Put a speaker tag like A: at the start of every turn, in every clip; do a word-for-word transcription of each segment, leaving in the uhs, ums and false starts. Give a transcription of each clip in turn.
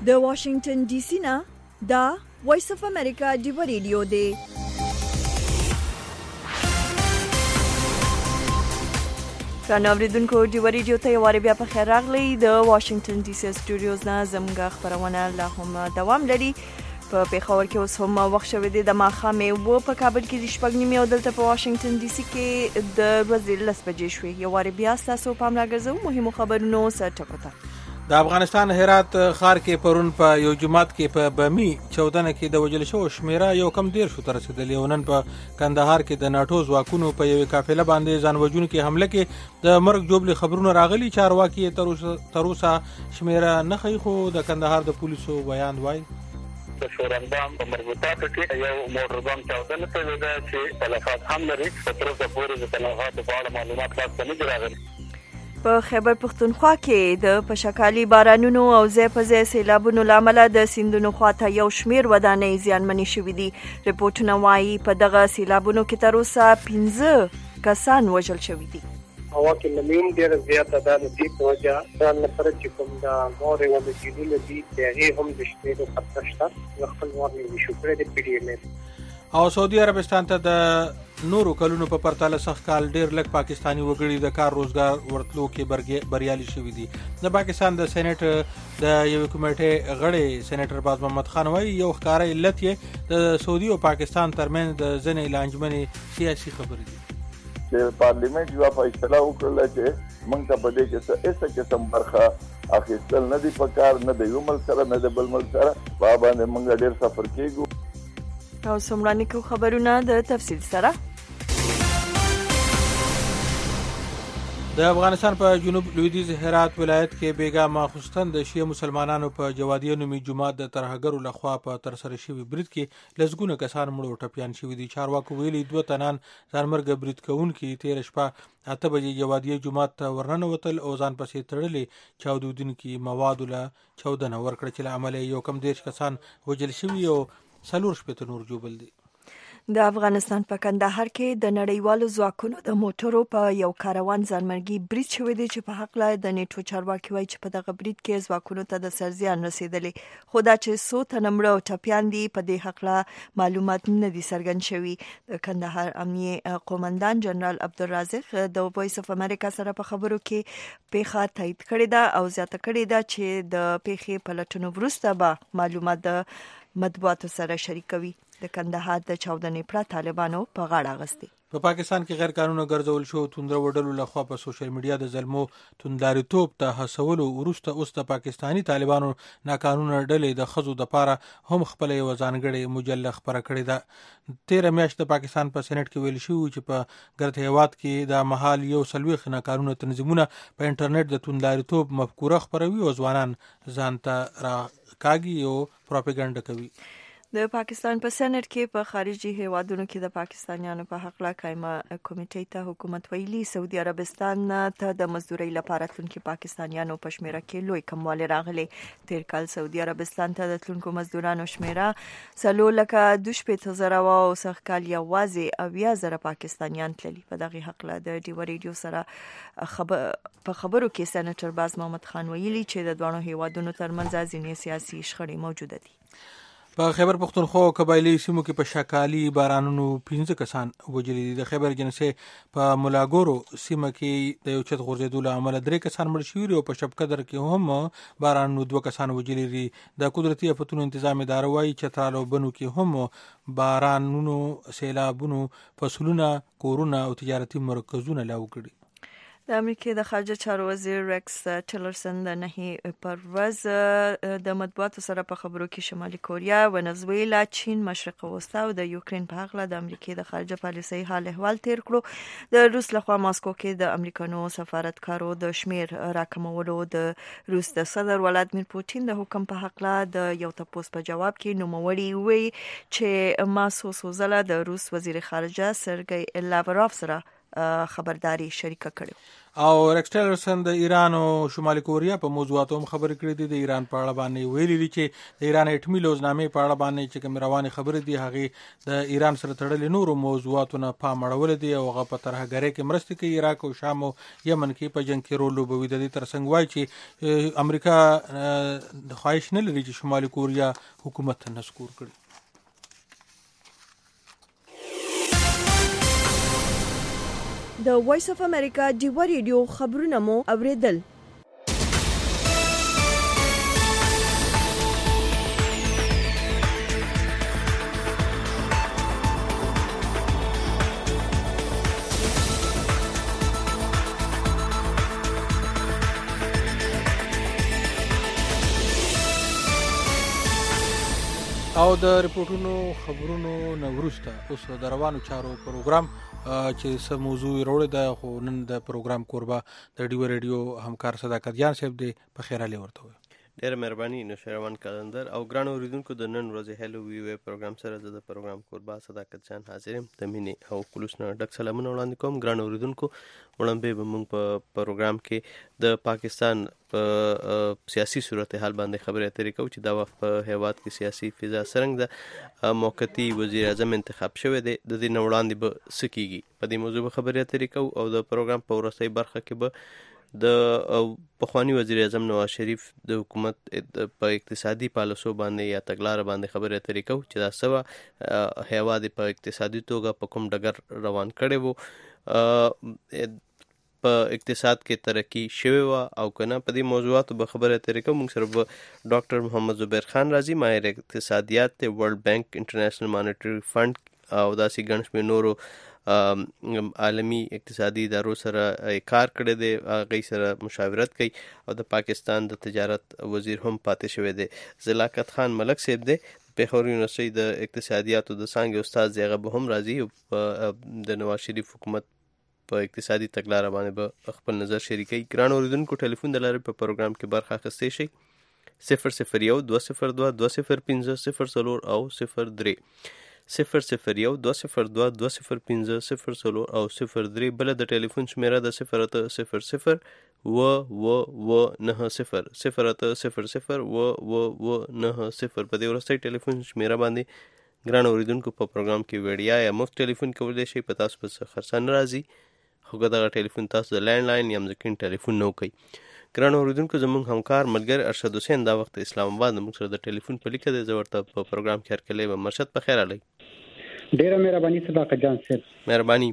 A: د واشنگټن ډي سي نه دا وایس اف امریکا ډیو ریډیو دی. ګرانو اوریدونکو ډیو ریډیو ته یو وار بیا په خیر راغلی. د واشنگټن ډي سي سټوډیوز نه زموږ خپرونه لا هم دوام لري. په پیښور کې اوس هم وخت شوی دی د ماښامې و په کابل کې د شپږ نیمې او دلته په واشنګټن ډي سي کې د ورځې لس بجې شوې. یو وار بیا ستاسو پام راګرځوو مهمو خبرونو سر ټکو ته.
B: د افغانستان هرات ښار کې پرون په یو جماعت کې په بمی چودنه کې د وژل شوو شمیره یو کم دېرشو ته رسېدلې او نن په کندهار کې د ناټو ځواکونو په یوې قافله باندې ځان وژونکې حمله کې د مرګ جوړې خبرونه راغلي. چارواکي تر اوسه شمیره نه ښیي، خو د کندهار د پولیسو بیان وایي
C: د شورندام په مربوطاتو کې یو موټر بم چاودنه شوې ده چې تلفات هم لري. په تر اوسه پورې د تلفاتو په اړه معلومات تاسو نه دي راغلي.
A: په خیبر پښتونخوا کې د پشکالي بارانونو او ځای په ځای سیلابونو له امله د سیندونو خواته یو شمیر ودانۍ زیانمنې شوي دي. رپورټونه وایي په دغه سیلابونو کې تر اوسه پنځه کسان وژل شوي دي.
D: هوا کې نمیم ډېر زیاته ده، د دې په وجه ځان لپاره چې کوم د مورې و د جیلونه دي د هغې هم د شمیرو خطر شته. زه خپل مور مې وشو کړی د پی ډي ایم اې
B: او سعودي عربستان ته د نورو کلونو په پرتله سخت کال ډېر لږ پاکستاني وګړي د کار روزګار ورتلو کې بریالي شوي دي. د پاکستان د سېنیټ د یوې کمیټې غړی سېنیټر باز محمد خان وایي یو ښکاره علت یې د سعودي او پاکستان ترمنځ د ځینې لانجمنې سیاسي خبرې دي.
E: چې پارلیمنت یو فیصله وکړله چې موږ ته په دې کې څه هېڅ قسم برخه اخیستل نه دي په کار، نه د یو ملک سره نه د بل ملک سره. په باندې موږ ډېر سفر کېږو.
A: او څومره کو خبرونه د تفصیل سره.
B: د افغانستان په جنوب لویدیځ هرات ولایت کې بیګا ماخوستن د شیعه مسلمانانو په جوادیه نومي جومات د ترهګرو لخوا په ترسره شوي برید کې لسګونه کسان مړه او ټپیان شوي دي. چارواکو ویلي دوه تنان ځانمرګه برید کوونکي تېره شپه اته بجې جوادیه جومات ته ورننوتل او ځان پسې تړلې چاودېدونکي موادو له چاودنه ورکړه چې له امله یو کم دېرش کسان وژل شوي او څلور شپېته نور ژوبل دي.
A: د افغانستان په کندهار کې د نړیوالو ځواکونو د موټرو په یو کاروان ځانمرګي برید شوی دی چې په حق لا د نیټو چارواکي وایي چې په دغه برید کې ځواکونو ته د سرزیان رسیدلی، خو دا چې څو تنه مړه او ټپیان دي په دې حق لا معلومات نه دي څرګند شوي. د کندهار امنیه قومندان جنرال عبدالرازق د وایس اف امریکا سره په خبرو کې پیښه تایید کړې ده او زیاته کړې ده چې د پیښې په لټونو وروسته به معلومات د مطبوعاتو سره شریکوي. د کندهار د چاودنې پړه طالبانو په غاړه اخیستې.
B: په پا پاکستان کې غیر قانوني ګرځول شو توندره وډلو لخوا په سوشل میډیا د ظلمو توندلاریتوب ته هڅولو وروسته اوس د پاکستاني طالبانو ناقانونه ډلې د ښځو دپاره هم خپله یوه ځانګړې مجله خپره کړې ده. تېره میاشت د پاکستان په سېنټ کې ویل شوي چې په ګرد هیواد کې د مهال یو څلوېښت ناقانونه تنظیمونه په انټرنیټ د توندلاریتوب مفکوره خپروي او ځوانان ځان ته راکاږي او پروپاګاندا کوي.
A: د پاکستان په سېنټ کې په خارجي هیوادونو کې د پاکستانیانو په حق لا قائمه کمیټې ته حکومت ویلي سعودي عربستان ته د مزدورۍ لپاره تلونکو پاکستانیانو په شمیره کې لوی کموالی راغلی. تیر کال سعودي عربستان ته د تلونکو مزدورانو شمیره څلور لکه دوه شپېته زره وه او سږ کال یوازې اویا زره پاکستانیان تللي. په دغې هکله د ډیو ریډیو سره خبر په خبرو کې سېنیټر باز محمد خان ویلي چې د دواړو هیوادونو ترمنځ ځینې سیاسي شخړې موجوده دي.
B: په خیبر پښتونخوا او قبایلي سیمو کې په شکالي بارانونو پنځه کسان وژلي دي. د خیبر جنسې په ملاګورو سیمه کې د یو چت غورځېدو له امله درې کسان مړه شوي دي او په شبقدر کې هم بارانونو دوه کسان وژلي دي. د قدرتي آفتونو انتظام اداره وایي چترال او بنو کې هم بارانونو سیلابونو فصلونه، کورونه او تجارتي مرکزونه لاو کړي.
A: د امریکې د خارجه چارو وزیر ریکس ټیلرسن د نهي پر ورځ د مطبوعاتو سره په خبرو کې شمالي کوریا، ونزویلا، چین، مشرق وسطا او د یوکرین په هکله د امریکې د خارجه پالیسۍ حال احوال تیر کړو. د روس لخوا ماسکو کې د امریکانو سفارتکارو د شمیر راکمولو د روس د صدر ولادمیر پوتین د حکم په هکله د یو تپوس په جواب کې نوموړي وی چې ما څو څو ځله د روس وزیر خارجه سرګی لاوروف سره خبرداري شریکه کړو.
B: او ریکس ټیلرسن د ایران او شمالي کوریا په موضوعاتو هم خبرې کړې دي. د ایران په اړه باندې ویلي دي چې د ایران اټومي لوزنامې په اړه باندې چې کوم روانې خبرې دي هغه د ایران سره تړلې نورو موضوعاتو نه پام اړول دي او هغه په ترهګرۍ کې مرسته کوي. عراق او شام او یمن کې په جنگ کې رول لوبوي. د دې ترڅنګ وایي چې امریکا د خواهش نه لري چې شمالي کوریا حکومت ته نسکور کړي.
A: د وایس اف امریکا ډیوا ریډیو خبرونه مو اوریدل.
B: او د ریپورتونو خبرونو نه وروسته اوس د روانو چارو پروګرام چې څه موضوع وروړي ده، خو نن د پروګرام کوربه د ډیو ریډیو همکار صداقت جان صاحب دی. په خیر علي ورته وي.
F: ډېر مهرباني نوشیروان کلندر او ګرانو اوریدونکو د نن ورځې هلو وی وی پروګرام سره زه د پروګرام کوربه صداقت جان حاضر یم. د مینې او خلوص نه ډک سلامونه وړاندې کوم. ګرانو اوریدونکو وړاندې به موږ په پروګرام کې د پاکستان په سیاسي صورتحال باندې خبرې اترې کوو چې دا وخت په هیواد کې سیاسي فضا څرنګه ده. موقتي وزیر اعظم انتخاب شوی دی، د دې نه وړاندې به څه کیږي په دې موضوع به خبرې اترې کوو. او د پروګرام په وروستۍ برخه کې به د پخوانی وزیر اعظم نواز شریف د حکومت په اقتصادي پالیسو باندې یا تګلارې باندې خبرې اترې کوو چې دا سوه هیواد په اقتصادي توګه په کوم ډګر روان کړی وو، په اقتصاد کې ترقی شوی و او کنه. په دې موضوعاتو به خبرې اترې کوو. موږ سره به ډاکټر محمد زبیر خان راځي، ماهر اقتصادیات دی، ورلد بانک، انټرنیشنل مانیټری فنډ او داسې ګڼ شمېر نورو عالمی اقتصادي ادارو سره کار کړی دی، هغوی سره مشاورت کوي او د پاکستان د تجارت وزیر هم پاتې شوی دی. زلاقت خان ملک صاحب دی، پیښور یونیورسټۍ د اقتصادیاتو د څانګې استاد دی، هغه به هم راځي. د نواز شریف حکومت په اقتصادي تګلاره باندې به خپل نظر شریکوي. ګران اوریدونکو ټلیفون د لارې په پروګرام کې برخه اخیستی شئ. صفر صفر یو دوه صفر دوه دوه صفر پنځه صفر څلور او صفر درې صفر صفر یو دوه صفر دوه دوه صفر پنځه صفر څلور او صفر درې. بله د ټلیفون شمیره د صفر اته صفر صفر و و و نه صفر صفر اته صفر صفر و و و نه صفر. په دې وروستۍ ټلیفون شمیره باندې ګران اوریدونکو په پروګرام کې ویډیا یا مفت ټلیفون کولی شئ. په تاسو په څه خرڅه نه راځي، خو که دغه ټلیفون تاسو د لینډ لاین یا مځکین ټلیفون نه کوئ. ګران اوریدونکو زموږ همکار ملګری ارشد حسین دا وخت اسلام آباد موږ سره د ټلیفون په لیکه دی. زه ورته په پروګرام کې هرکلی وم. مرشد په خیر علي.
G: ډېره مهرباني صداقت جان صاحب.
F: مهرباني.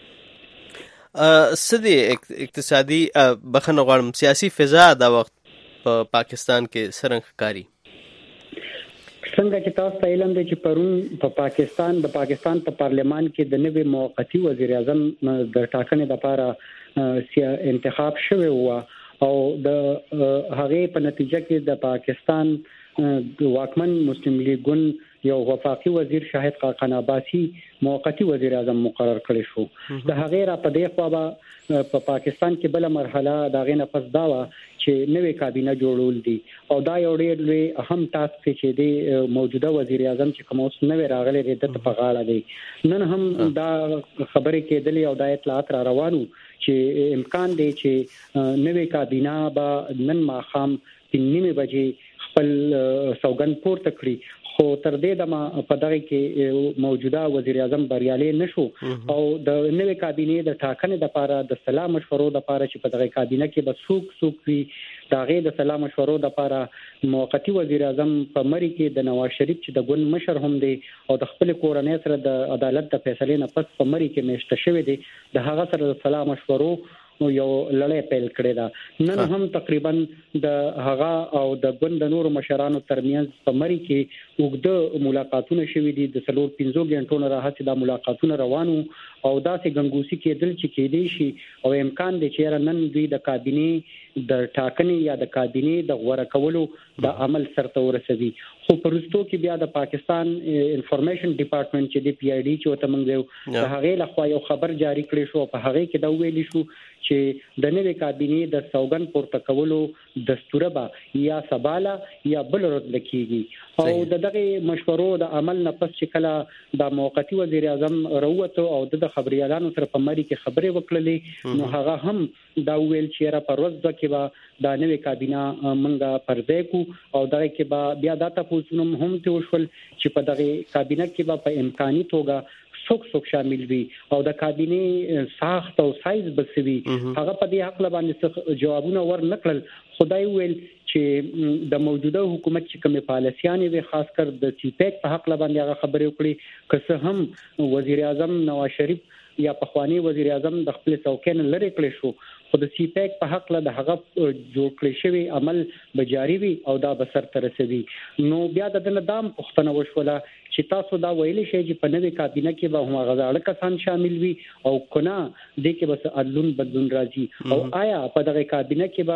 F: څه دی اقتصادي بخښنه غواړم سیاسي فضا دا وخت په پاکستان کې څرنګه ښکاري؟
G: څنګه چې تاسو ته علم دی چې پرون په پاکستان د پاکستان په پارلمان کې د نوي موقتی وزیر اعظم د ټاکنې لپاره انتخاب شوی و او د هغې په نتیجه کې د پاکستان واکمن مسلم لیگ ګوند یو وفاقي وزیر شاهد خاقان عباسی موقتی وزیر اعظم مقرر کړی شو. د هغې را په دې خوا به په پاکستان کې بله مرحله د هغې نه پس دا وه چې نوې کابینه جوړول دي او دا یو ډېر لوی اهم ټاسک دی چې د موجوده وزیر اعظم چې کوم اوس نوې راغلی دی د په غاړه دی. نن هم دا خبرې کېدلې او دا اطلاعات را روانو چې امکان دی چې نوې کابینه به نن ماښام پنځه نیمې بجې خپل سوګند پورته کړي، خو تر دې دمه په دغه کې موجوده وزیر اعظم بریالي نشو او د نوې کابینې د ټاکنې لپاره د سلا مشورو لپاره چې په دغه کابینه کې به څوک څوک وي د هغې د سلا مشورو لپاره موقتی وزیر اعظم په مری کې د نواز شریف چې د ګوند مشر هم دی او د خپل کورنۍ سره د عدالت د فیصلې نه پس په مری کې میشته شوی دی، د هغه سره د سلا مشورو یو لړۍ پیل کړې ده. نن هم تقریبا د هغه او د ګوند د نورو مشرانو ترمنځ په مری کې اوږده ملاقاتونه شوي دي. د څلور پنځو غنټو نه راهیسې دا ملاقاتونه روانو او داسې ګنګوسي کېدل چې کېدی شي او امکان دی چې نن دوی د کابینې د ټاکنې یا د کابینې د غوړه کولو د عمل سرته ورسوي. خو په وروستو کې بیا د پاکستان انفارمیشن ډپارټمنټ چې د پی آی ډي چې وته موږ د هغې لخوا یو خبر جاری کړی شو، په هغې کې دا ویلي شو چې د نوې کابینې د سوګن پورته کولو دستور به یا سباله یا بل رد کیږي او د دغه مشورو د عمل نه پس چې کله د موقتی وزیر اعظم راوته او د خبريالانو سره په مری کې خبرې وکړلې نو هغه هم دا ویل چې را پر ورځ کې به د نوې کابینه منګه پردې کو او دغه کې به بیا د تاسو هم ته وشول چې په دغه کابینه کې به په امکاني توګه څوک څوک شامل وي او د کابینې ساخت او سایز بسوي هغه په دې حق باندې جوابونه ورنکړل خدای ویل چې د موجوده حکومت چې کومه پالیسیانې وي خاص کر د سی پیک په حق باندې هغه خبرې وکړي که څه هم وزیر اعظم نواز شریف یا پخوانی وزیر اعظم د خپل څوکۍ نه لري کړی شو خو د سی پیک په حق له د هغه جوړ کړی شوی عمل به جاری وي او دا به سر ته رسوي نو بیا د نظام پښتنه وشوله چې تاسو دا ویلي شئ چې په نوې کابینه کې به هم غزاړه کسان شامل وي او کنا د کې بس عدلون بدلون راځي او آیا په دغه کابینه کې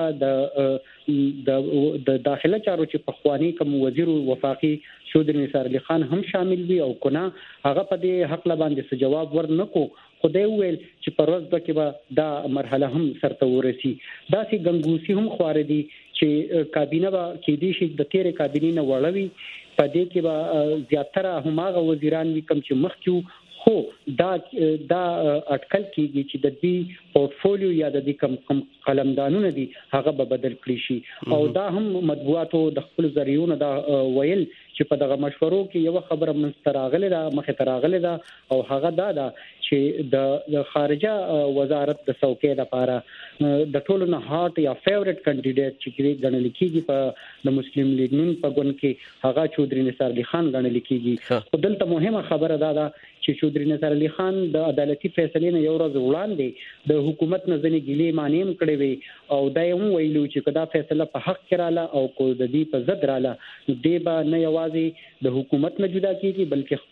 G: به د د داخله چارو چې پخوانی کوم وزیر وفاقي چودري نثار علي خان هم شامل وي او کنا هغه په دې حق باندې څه جواب ورنکو خدای ویل چې په ورځ کې به دا مرحله هم سرته ورسي دا سي ګنګوسی هم خوار دي چې کابینه به کې دي چې د تیرې کابینې نه وړوي په دې کې به زیاتره هماغه وزیران وي کوم چې مخکې خو دا دا اټکل کیږي چې د دې پورتفولیو یا د دې کم کم قلمدانونه دي هغه به بدل کړي شي او دا هم مطبوعاتو د خپل ذریعونو دا ویل چې په دغه مشورو کې یو خبره مستراغله ده مخه تراغله ده او هغه دا ده چې د خارجه وزارت د څوکۍ لپاره د ټولو نه هاټ یا فیورټ کینډیډیټ چې ګڼل کیږي په د مسلم لیگ نن په ګوند کې هغه چودري نثار علي خان ګڼل کیږي خو دلته مهمه خبره ده چې چودري نثار علي خان د عدالتي فیصلې نه یو ورځ وړاندې د حکومت نه ځنې ګیلې مانیم کړې وي او دا هم ویلو چې کدا فیصله په حق کړاله او کو د دې په ضد رااله دی به نه یوازې د حکومت نه جدا کیږي بلکې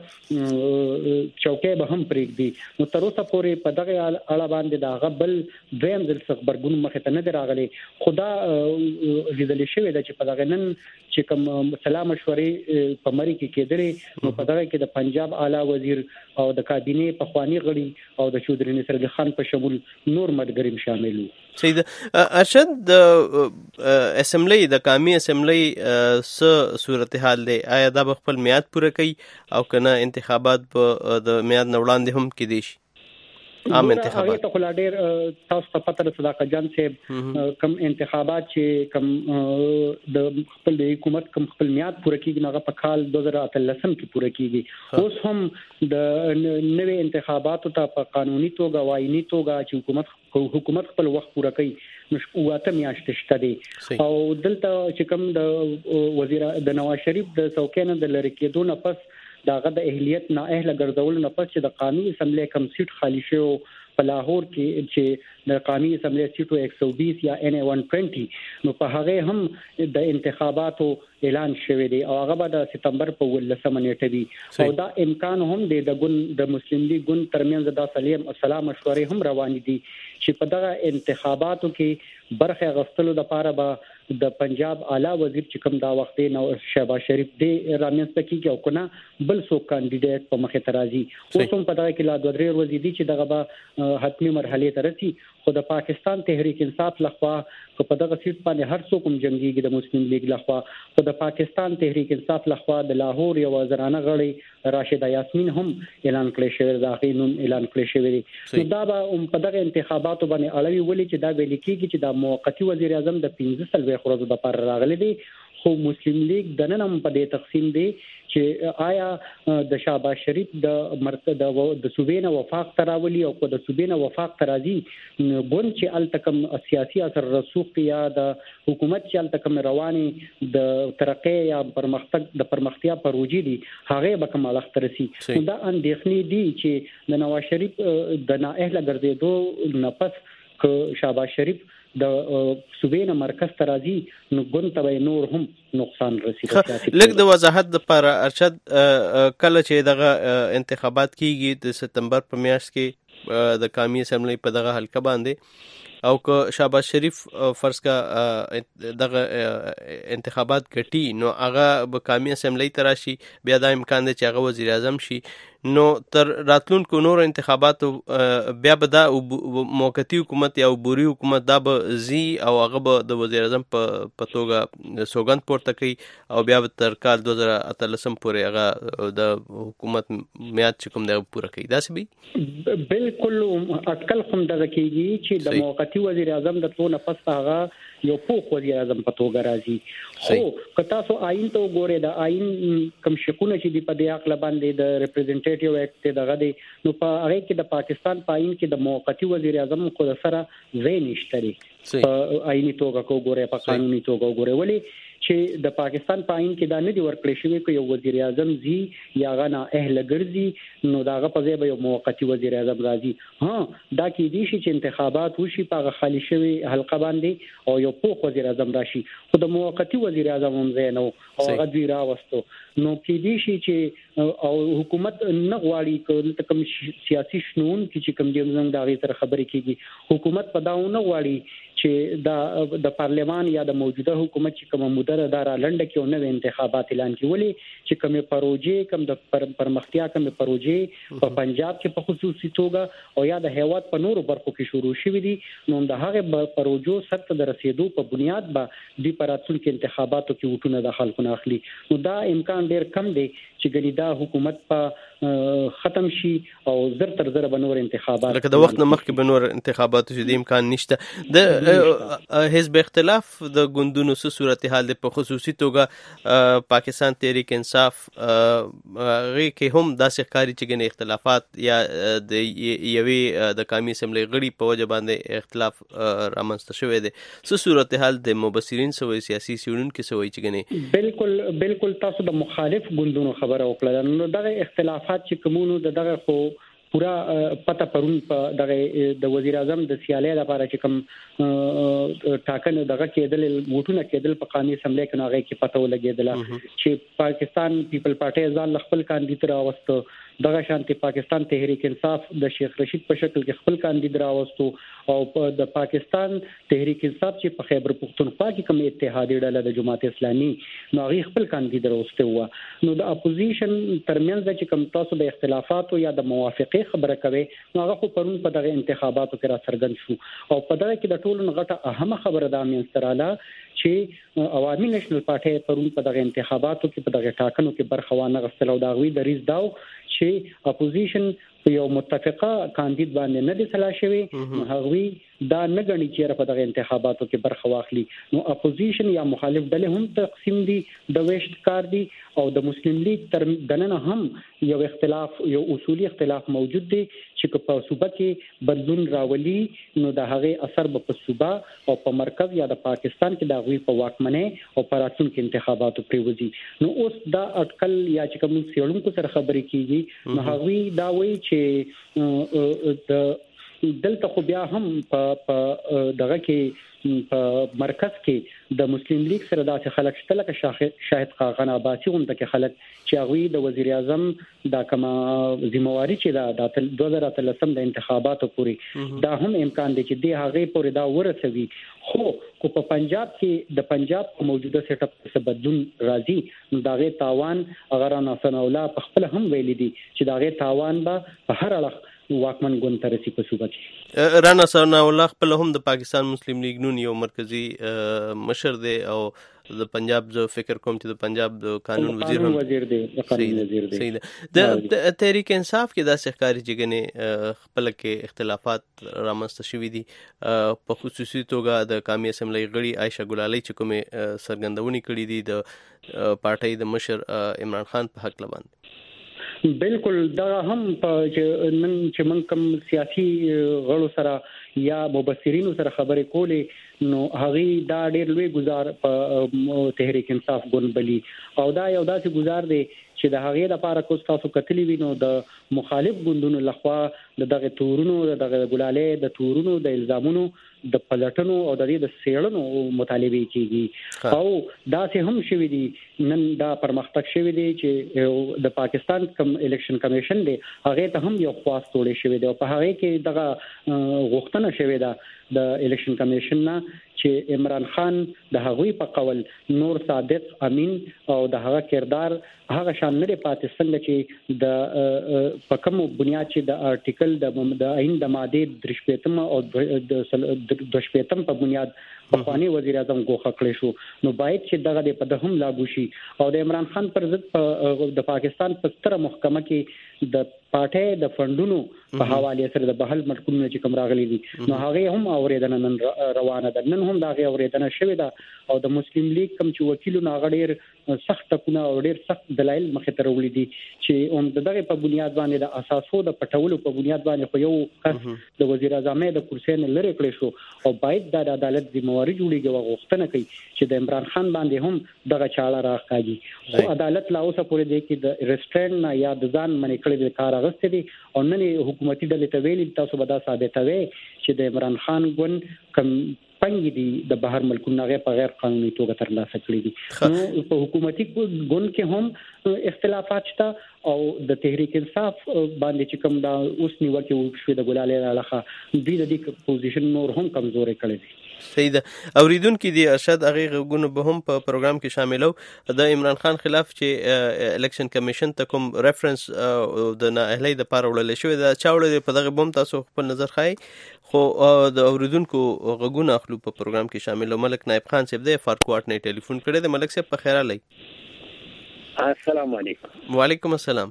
G: خپل چوکۍ به هم پرېږدي نو تر اوسه پورې په دغه اړه باندې دا غبل دویم ځل خبرګون مخه ته نه راغلي خدا لیدل شوی دا چې په دغه نن چې کوم سلام مشورې په مری کې کېدلې نو په دغه کې د پنجاب اعلی وزیر او د کابینې پخوانی غړي او د چودري نثار علي خان په شمول نور مدګریم شامل وو
F: سید ارشد د اسمبلی د قومي اسمبلی س صورتحال دی آیا دا خپل میعاد پوره کوي او کنه انتخابات په د میعاد نه وړاندې هم کېدي شي عام انتخابات
G: ته خلا ډیر تاسو ته پته صداقت جان صاحب کم انتخابات چې کم د خپل حکومت کم خپل میعاد پوره کیږي هغه په کال دوه زره اتلس کې پوره کیږي اوس هم د نوې انتخاباتو ته په قانوني توګه وايي توګه چې حکومت حکومت خپل وخت پوره کوي مشکوات میاشتې شته دي او دلته چې کوم د وزیر د نواز شریف د څوکۍ نه د لری کېدو نه پس داغه د اهلیت نه اهل ګرځول نه پس چې د قانوني اسمبلی کم سیټ خالی شو په لاهور کې چې د قانوني اسمبلی سیټو ایک سو بیس یا ان ای ون بیس نو په هغه هم د انتخاباتو اعلان شوی دی او هغه به د سپتمبر په ولسمه نیټه دی او دا امکان هم دی د ګوند د مسلم لیگ ګوند ترمنځ د سلیم السلام مشورې هم روان دي چې په دغه انتخاباتو کې برخه غستلو لپاره به د پنجاب اعلی وزیر چې کوم دا وخت نو شهباز شریف دی رامنځته کیږي او کنه بل څو کاندیدټ په مخه ترازی اوس هم په دغه کې لا دوه درې ورځې دي چې دغه به حتمی مرحله ته رسي خو د پاکستان تحریک انصاف لخوا په دغه سیټ باندې هر څوک هم جنگيږي د مسلم لیگ لخوا خو د پاکستان تحریک انصاف لخوا د لاهور یو وزرانه غړي راشده یاسمین هم اعلان کړی شوی دا غینون اعلان کړی شوی دی نو دا به په دغه انتخاباتو باندې اړوي ولې چې دا ویل کیږي چې د موقتی وزیر اعظم د پنځه سلوي خروج د پر راغلي دي خو مسلم لیگ د نن هم په دې تقسیم دی چې آیا د شهباز شریف د مرکز د صوبې نه وفاق تراولي او د صوبې نه وفاق ترازی ګوند چې التکم سیاسي اثر رسوخ یا د حکومت چې التکم رواني د ترقې یا پرمختګ د پرمختیا پروژې دي هغه به کوم اړخ ترسي دا اندېښنې دي چې د نواز شریف د نااهله ګرځېدو نفس ک شهباز شریف د صوبې نه مرکز ترازی نو ګوند ته نور هم نقصان رسیدي
F: لکه د وضاحت لپاره ارشد کله چې دغه انتخابات کیږي د سپتمبر په میاشت کې د قومي اسمبلی په دغه حلقه باندې او که شهباز شریف فرض کا دغه انتخابات ګټي نو هغه به قومي اسمبلی تراشي بیا د امکان دی چې هغه وزیر اعظم شي نو تر راتلونکو نور انتخاباتو بیا به دا موقتی حکومت یا عبوري حکومت دا به زی او هغه به د وزیر اعظم په توګه سوګند پورته کوي او بیا به تر کال دوه زره اتلسم پورې هغه د حکومت میاد چې کوم دی پوره کوي. داسې به
G: بالکل اټکل هم دغه کېږي چې د موقتی وزیر اعظم د تلو نه پس هغه یو پوخ وزیر اعظم په توګه راځي. خو که تاسو آئین ته وګورئ د آئین کوم شقونه چې دی په دې عقل باندې د ریپرزنټیټیو اکټ دغه دی نو په هغه کې د پاکستان په آئین کې د موقتی وزیر اعظم خو سره ځای نشته دی په آئینی توګه کو وګورئ په قانوني توګه وګورئ ولی چې د پاکستان په آئین کې دا نه دی ورکړی شوی چې یو وزیر اعظم زی یا غنا اهل ګرځي نو داغه په ځای به یو موقتی وزیر اعظم راځي. ها دا کې دي چې انتخابات وشي په خالی شوی حلقه باندې او یو پوخ وزیر اعظم راشي خو د موقتی وزیر اعظم هم ځای نه او هغه دوی راوستو نو کې دي چې او حکومت نه غواړي کوم سیاسي شنون چې کوم د موږ د غیر سره خبرې کیږي حکومت په داونه غواړي چې د د پارلمان یا د موجوده حکومت چې کوم مدره دار لنډه کې نو انتخابات اعلان کیولې چې کوم پروژې کوم د پرمختیا کوم پروژې په پنجاب کې په خصوصي توګه او یا د هیواد په نورو برخو کې شروع شوې دي نو د هغه پروژو سخت د رسیدو په بنیاد به د پراتون کې انتخاباتو کې وټونه د خلکو نه اخلي نو دا امکان ډیر کم دی چې ګنې دا حکومت په ختم شي او زر تر زر بنور انتخابات
F: لکه د وخت نه مخکې بنور انتخابات شي د امکان نشته. د حزب اختلاف د ګوندونو څه صورتحال د په خصوصي توګه پاکستان تحریک انصاف غي کې هم داسې ښکاري چې ګنې اختلافات یا د یوې د قومي اسمبلی غړي په وجه باندې اختلاف رامنځته شوی دی. څه صورتحال د مبصرین سوي سیاسي سیړونکو سوي چې ګنې
G: بالکل بالکل تاسو د مخالف ګوندونو خبره وکړه نو دغه اختلافات چې کومونو د دغه خو پورا پته پرون په دغه د وزیر اعظم د سیالۍ لپاره چې کوم ټاکنه دغه کېدل ووټونه کېدل په قومي اسمبلی کې هغه کې پته ولګېدل چې پاکستان پیپل پارټي ځان خپل کاندید راوستو دغه شانتي پاکستان تحریک انصاف د شیخ رشید په شکل کې خپل کاندید راوستو او د پاکستان تحریک انصاف چې په خیبر پختونخوا کې کوم اتحادیه ډله د جماعت اسلامي نو هغه خپل کاندید راوستو و نو د اپوزیشن ترمنځ چې کوم تاسو د اختلافاتو یا د موافقه خبره کوي نو هغه خو پرون په دغه انتخاباتو کې را څرګند شو او په دغه کې د ټولو غټه اهمه خبره ده منستراله چې عوامي نېشنل پارټي پرون په دغه انتخاباتو کې په دغه ټاکنو کې برخه وانه غوښتل او دا غوي د ریس داو چې اپوزیشن یو متفقه کاندید باندې نه دي سلا شوی هغوی دا نه غني چې په دغه انتخاباتو کې برخه واخلي نو اپوزیشن یا مخالف ډلې هم تقسیم دي د ویشت کار دي او د مسلم لیگ تر دننه هم یو اختلاف یو اصولي اختلاف موجود دی چې په صوبه کې بدلون راولي نو د هغه اثر په صوبه او په مرکز یا د پاکستان کې د غوي په واکمنۍ او پراتون کې انتخاباتو پریوزي نو اوس دا اټکل یا چې کوم سیړونکو سره خبرې کیږي نو هغوی دا وایي چې د دلته خو بیا هم په دغه کې په مرکز کې د مسلم لیگ سره داسې خلک شته لکه شاهد خاقان عباسي هم د خلک چې هغه د وزیر اعظم دا کما ذمہواری چې د دوه زره اتلسم د انتخاباتو پوری دا هم امکان دی چې د هغه پوری دا ورسوي خو کو په پنجاب کې د پنجاب په موجوده سیټ اپ څخه بدلون راځي دا غي تاوان اگر انا سنولا په خپل هم ویل دي چې دا غي تاوان به په هر اړه واکمن ګوند ترسي په صوبه کې
F: رانا ثنا الله خپل هم د پاکستان مسلم لیگ نون یو مرکزی مشر دی او د پنجاب زه فکر کوم چې د پنجاب د قانون وزیر هم
G: وزیر دی قانون وزیر دی
F: د تحریک انصاف کې دا ښکاری چې ګنې خپل کې اختلافات رامنځته شوي دي په خصوصي توګه د قومي اسمبلی غړي عائشہ ګلالي چې کومه سرګندونی کړې دي د پارټي د مشر عمران خان په حق لبان
G: بالکل دا هم چې نن چې من کوم سیاسي غړو سره یا مبصرینو سره خبرې کولې نو هغه دا ډېر لوی گزار په تحریک انصاف ګوند بلی او دا یو داسې گزار دی چې د هغې لپاره کو تاسو کتلی وینو د مخالف ګوندونو لخوا د دغه تورونو د دغه ګلالې د تورونو د الزامونو د پلټنو او د دې د سیړنو مطالبه کیږي او دا سه هم شوې دي نن دا پرمختګ شوې دي چې د پاکستان کم الیکشن کمیشن دی هغه ته هم یو خواست وړي شوې دی او په هغه کې دغه غوښتنه شوې ده د الیکشن کمیشن نه چې عمران خان د هغوی په قول نور صادق امین او د هغه کردار هغه شان نه پاتې څنګه چې د په کوم بنیاد چې د آرټیکل د عین د ماده درشپېتم او د دوشپېتم په بنیاد پخوانی وزیر اعظم ګوښه کړی شو نو باید چې دغه د په هم لاګو شي او د عمران خان پر ضد د پاکستان په ستره محکمه کې د پارټي د فندونو په حواله سره د بهل مټکونه چې کوم راغلي دي نو هغه هم اوریدنه نن روانه ده نن هم دا غي اوریدنه شوې ده او د مسلم لیگ کوم چې وکیلونه غړي سخت کونه او ډیر سخت دلایل مخې ته وړي دي چې هم دغه په بنیاد باندې د اساسو د پټولو په بنیاد باندې خو یو کس د وزیر اعظم د کرسي نه لری کړی شو او باید د عدالت ذمہواری جوړیږي او غوښتنه کوي چې د عمران خان باندې هم دغه چاړه راخاږي خو عدالت لا اوسه پورې دی کې د ریسټرن نه یا د ځان منې کړی د کار اغستې دي او نن حکومتي ډلې ته ویلي تاسو به دا ثابتوي چې د عمران خان ګوند کم پنګ دي د بهر ملکونو هغه په غیر قانوني توګه ترلاسه کړی دي نو په حکومتي ګوند کې هم اختلافات شته او د تحریک انصاف باندې چې کوم دا اوس نیوکه وشوه د ګلالي علاقه دوی د دې پوزیشن نور هم کمزوري کړی دي
F: صحیح ده اوریدونکو دي ارشد هغه غوونه به هم په پروګرام کې شاملو د عمران خان خلاف چې الیکشن کمیشن ته کوم ریفرنس د نه اهلي د پاره وړل شوی دا چاوړل په دغه بم تاسو خپل نظر خای خو د اوریدونکو غوونه خپل په پروګرام کې شاملو ملک نائب خان صاحب د فارکوټ نه ټلیفون کړی د ملک صاحب په خیر علي
H: السلام علیکم
F: وعلیکم السلام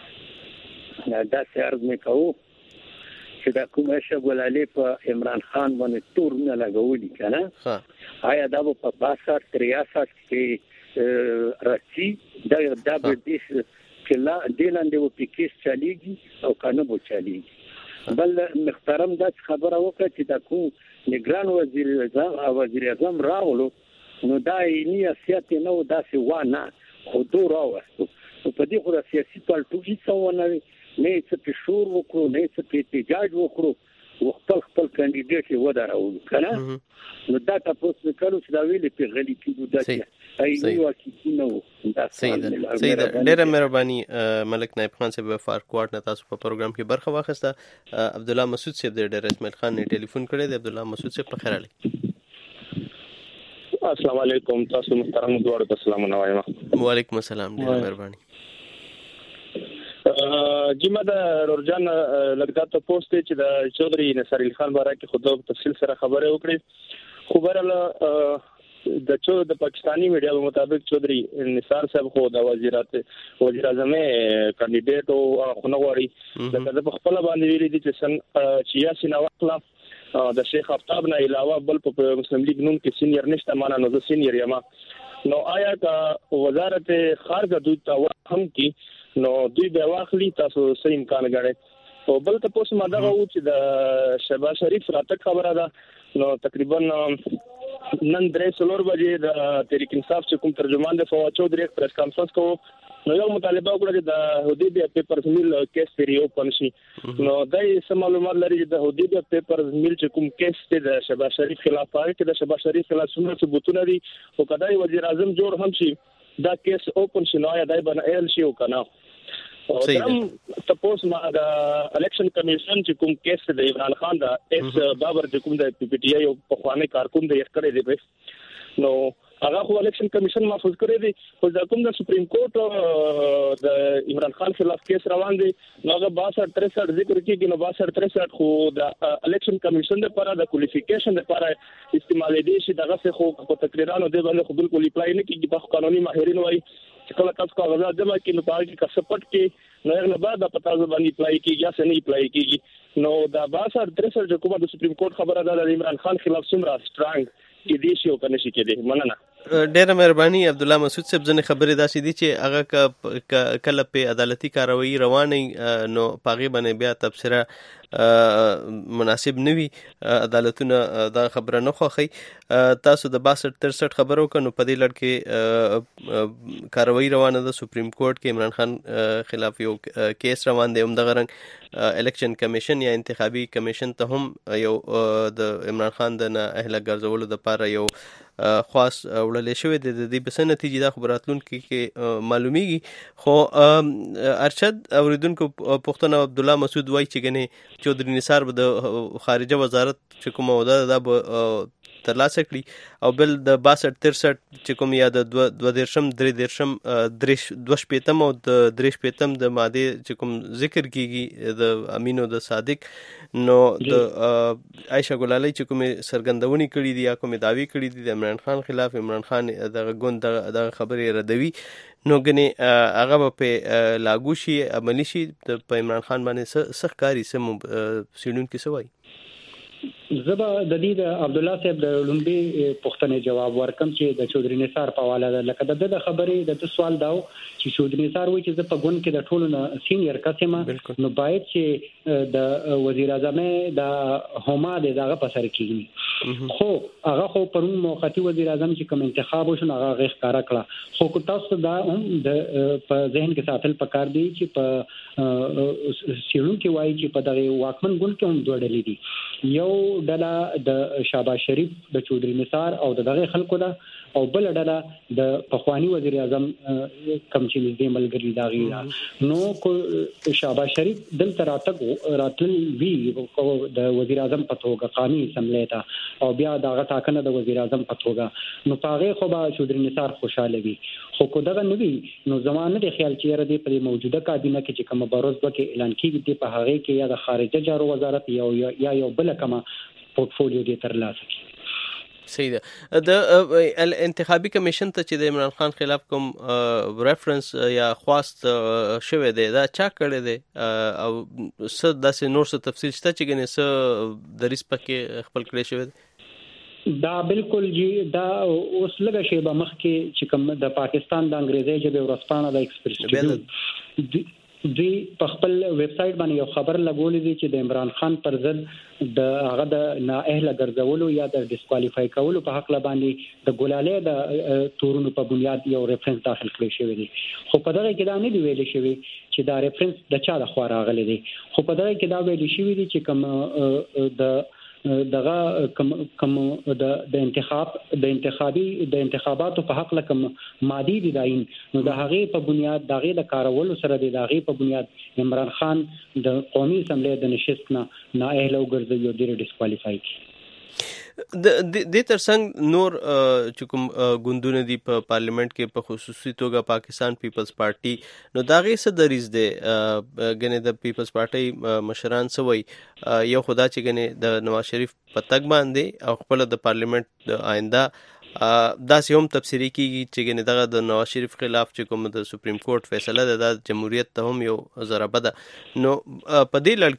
H: دا سیارز مې کوو چې دا کومه شغلالي په عمران خان باندې تور نه لګولي کنه ها آیا دا په باسط ریاست کې راځي دا د دې کله دلاندې و پکیس چاليږي او کنه بو چاليږي بل محترم دا خبره وکړه چې دا کوم نگران وزیر اعظم او وزیر اعظم راولو نو دا یې سیاست نه و داسې وانه خو دوه راوستو په دې خو د سیاسي پالټو هیڅ ونه نه څه په شور وکړو نه څه په احتجاج وکړو خپل خپل کاندیدټ یې ودارول کنه نو دا تاسو کړو چې دا ویلې په غلي کې دوه چې ای نو کې نو دا
F: سید سید ډېر مهرباني ملک نائب خان صاحب فارکوټ نه تاسو په پروګرام کې برخه واخیسته عبد الله مسعود صاحب ډېر اسماعیل خان نه ټلیفون کړی دی عبد الله مسعود صاحب په خیر علي
I: السلام علیکم تاسو محترم دوړو ته سلام وایم
F: وعلیکم السلام ډېر مهرباني
I: جمعه د رورجان لګدا ته پوسټ چې د چودري نصر علي خان باره کې خود په تفصیل سره خبره وکړي خو برله د چو د پاکستانی میډیا په مطابق چودري نصر صاحب خو د وزیرات وزیر اعظم کاندیدټ او خنواري د خپل باندې ویلي دي چې سن سیاسي نوښت د شیخ افتاب نه علاوه بل په مسلم لیگ نوم کې سینیئر نشته معنا نو زه سینیئر یم نو آیا کا وزارت خارجه دوی ته هم کې نو دوی به واخلي تاسو صحیح امکان غواړي او بل ته پوسټ ماده وو چې د شهباز شریف راته خبره ده نو تقریبا نن درې څلور بجې د تحریک انصاف چې کوم ترجمان د فواد چودري پریس کانفرنس کوو نو یو مطالبه وکړه چې د حدیبیه پیپرز میل کیس پیری اوپن شي نو دای سم معلومات لري چې د حدیبیه پیپرز میل چې کوم کیس د شهباز شریف خلاف پاره کې د شهباز شریف خلاف څومره ثبوتونه دي او کداې وزیر اعظم جوړ هم شي دا کیس اوپن شي نو یا دای باندې ال شي او کنه تم تاسو ما د الیکشن کمیشن چې کوم کیس د عمران خان دا اس بابر چې کوم د پی پی ټی آی او په خوانه کارکون د یې کړی دی نو هغه خو الیکشن کمیشن محفوظ کړی دی خو د کوم د سپریم کورټ د عمران خان خلاف کیس روان دی نو هغه باسط تریسټ ذکر کیږي نو باسط تریسټ خو د الیکشن کمیشن لپاره د کوالیفیکیشن لپاره استعمال دي چې دغه څه خو په تقریرانو دی باندې خو بالکل اپلای نه کیږي په قانوني ماهرین وایي چې کله تاسو کاغذات جمع کړئ نو پاره کې کسبټ کې نو هغه بعد په تاسو باندې اپلای کیږي یا څنګه اپلای کیږي نو دا باسط تریسټ حکومت د سپریم کورټ خبره ده د عمران خان خلاف څومره سترانګ کې دي شي او کنه شي کې دي مننه
F: ډېر مهرباني عبد الله مسعود صاحب ځنه خبرې داسې دي چې هغه کله په عدالتي کاروایی روانه نو پاغي باندې بیا تبصره مناسب نوي عدالتونه دا خبره نه خوخي تاسو د باسط ترسټ خبرو کنو په دې لړ کې کاروایی روانه ده سپریم کورټ کې عمران خان خلاف یو کیس روان دی هم د غرنګ الیکشن کمیشن یا انتخابي کمیشن ته هم یو د عمران خان د نه اهله ګرځولو د لپاره یو خاص وړلې شوې د دې بس نتیجې د خبراتلون کې معلومیږي. خو ارشد اوریدونکو پښتون عبد الله مسعود وایي چې ګنې چودري نثار به د خارجه وزارت چې کومه وده دا به ترلاسه کړي او بل د باسټ ترسټ چې کوم یا د دوه دیرشم درې دیرشم درې دوه شپېتم او د درې شپېتم د ماده چې کوم ذکر کیږي د امینو د صادق نو د عائشہ ګلالي چې کوم سرګندونی کړي دي یا کوم داوی کړي دي د عمران خان خلاف عمران خان د غوند د خبرې ردوي نو غني هغه په لاګو شي عملی شي په عمران خان باندې سخت کاری سم سیډون کې سوای.
G: زبا د دې د عبد الله صاحب د لومبي پښتنې جواب ورکم چې د چودري نثار په حواله ده. لکه د د خبرې د سوال داو چې چودري نثار وایي چې په ګوند کې د ټولو نه سینیئر قسمه نو باید چې د وزیر اعظم د هما د دغه په سر کېږي. خو هغه خو پرون موقتی وزیر اعظم چې کوم انتخاب وشو هغه غیښ کارا کړه. خو تاسو دا هم د په ذهن کې ساتل پکار دی چې په سیړون کې وایي چې په دغه واکمن ګوند کې هم دوه ډلې دي. یو ډله د شهباز شریف د چودري نثار او د دغه خلکو ده او بل ډله د پخوانی وزیر اعظم کم چې نږدې ملګری داغي ده. نو کو شهباز شریف دلته راتګ راتل وی د وزیر اعظم په توګه قانوني اسمبلی ته او بیا دغه ټاکنه د وزیر اعظم په توګه نو پاغه خو به چودري نثار خوشاله وي. خو کو دغه نوی نو زمانه د خیال چې را دي په موجوده کابینه کې چې کوم بروز وکي اعلان کیږي په هغه کې یا د خارجه جارو وزارت یو یا یو بل کومه پورتفولیو دې ترلاسه کړي.
F: صحیح ده. د انتخابي کمیشن ته چې د عمران خان خلاف کوم ریفرنس یا خواست شوه دی دا چا کړی دی او څه داسې نور څه تفصیل شته چې ګنې څه د ریس پکې خپل کړی شوی دی؟
G: دا بالکل جی دا اوس لږه شی به مخ کې چې کوم د پاکستان د انګریزي ژبې ورځپاڼه د ایکسپریس دوی په خپل ویب سټ باندې یو خبر لګولې دي چې د عمران خان پر ضد د هغه د نااهله ګرځولو یا د ډیسکوالیفای کولو په حق باندې د ګلالې د تورونو په بنیاد یو ریفرنس داخل کړی شوی دی. خو په دغه کې دا نه دی ویل شوی چې دا ریفرنس د چا لخوا راغلی دی. خو په دغه کې دا ویل شوی دی چې کوم د دغه کم کم د د انتخاب د انتخابي د انتخاباتو په حق لکم مادي دي داین نو د هغه په بنیاد دغه د کارولو سره د هغه په بنیاد عمران خان د قومي اسمبلی د نشست نه نااهله وګرځي او د ډیسکوالیفای کی.
F: د د ترڅنګ نور چې کوم ګوندونه دي په پارلیمنت کې په خصوصي توګه پاکستان پیپلز پارټي نو دا غي څه دریز دي غنه د پیپلز پارټي مشران سوي یو خدا چې غنه د نواز شریف په تګ باندې او خپل د پارلیمنت د آینده دا سیوم تفسیری کیږي چې غنه دغه د نواز شریف خلاف چې کوم د سپریم کورټ فیصله ده د جمهوریت ته هم یو ضربه ده. نو په دې لړ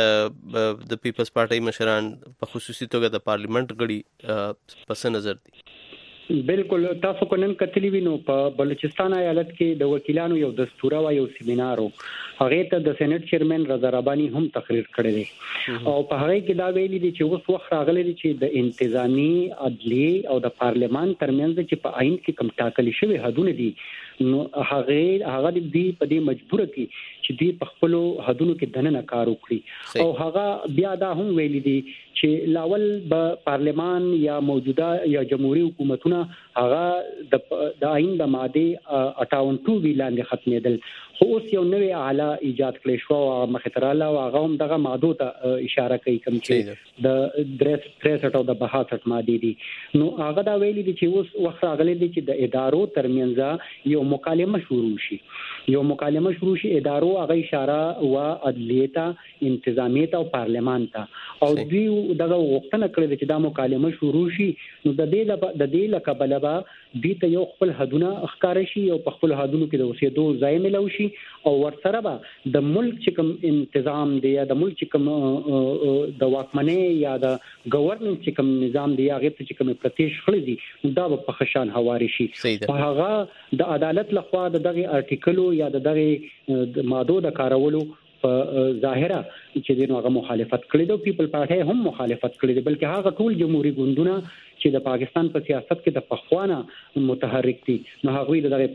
F: کې د پیپلز پارټي مشران په خصوصي توګه د پارلیمنت غړي پس نظر دي.
G: بالکل تاسو کو نن کتلی وینو په بلوچستان ایالت کې د وکیلانو یو دستور او یو سیمینارو هغه ته د سېنات چیرمن رضا ربانی هم تقریر کړی دی او په هغه کې دا ویلي دي چې اوس وخت راغلی دی چې د انتظامی عدلی او د پارلمان ترمنځ چې په آئین کې کم ټاکلي شوی حدونه دي نو هغه هغه دی په دې مجبور کی چې دی په خپل حدونو کې دننه کار وکړي او هغه بیا دا هم ویلي دي چې لاول به پارلمان یا موجوده یا جمهوریت حکومتونه هغه د آئین د ماده اټاون وی لاندې ختمېدل خو اوس یو نوې اعلی ایجاد کړی شو او مخاطراله او هغه هم دغه ماده ته اشاره کوي کوم چې د درس تریسټ او د بهاټ ماده دي نو هغه دا ویلي دي چې اوس وخت راغلی دی چې د ادارو ترمنځ یو مکالمه شروع شي یو مکالمه شروع شي ادارو هغه اشاره او عدلیه انتظامیت او پارلمان ته او دوی دغه وختونه کړی چې دا مکالمه شروع شي نو د دې د دې لکه بلبا دې ته یو خپل حدونه ښکار شي او په خپل حدونو کې د اوسېدو ځای ملو شي او ورسره به د ملک چې کوم تنظیم دی یا د ملک چې کوم د واکمنۍ یا د گورننس چې کوم نظام دی هغه چې کوم پرتیش خړې دي دا په خشان حواري شي په هغه د عدالت لخوا د دغه ارټیکلو یا د دغه ماده د کارولو په ظاهره چې دغه هغه مخالفت کړی دی پیپل پارټي هم مخالفت کړی دی بلکې هغه ټول جمهوریت ګوندونه چې د پاکستان په سیاست کې د پخوانه متحرک دي نو هغه دغه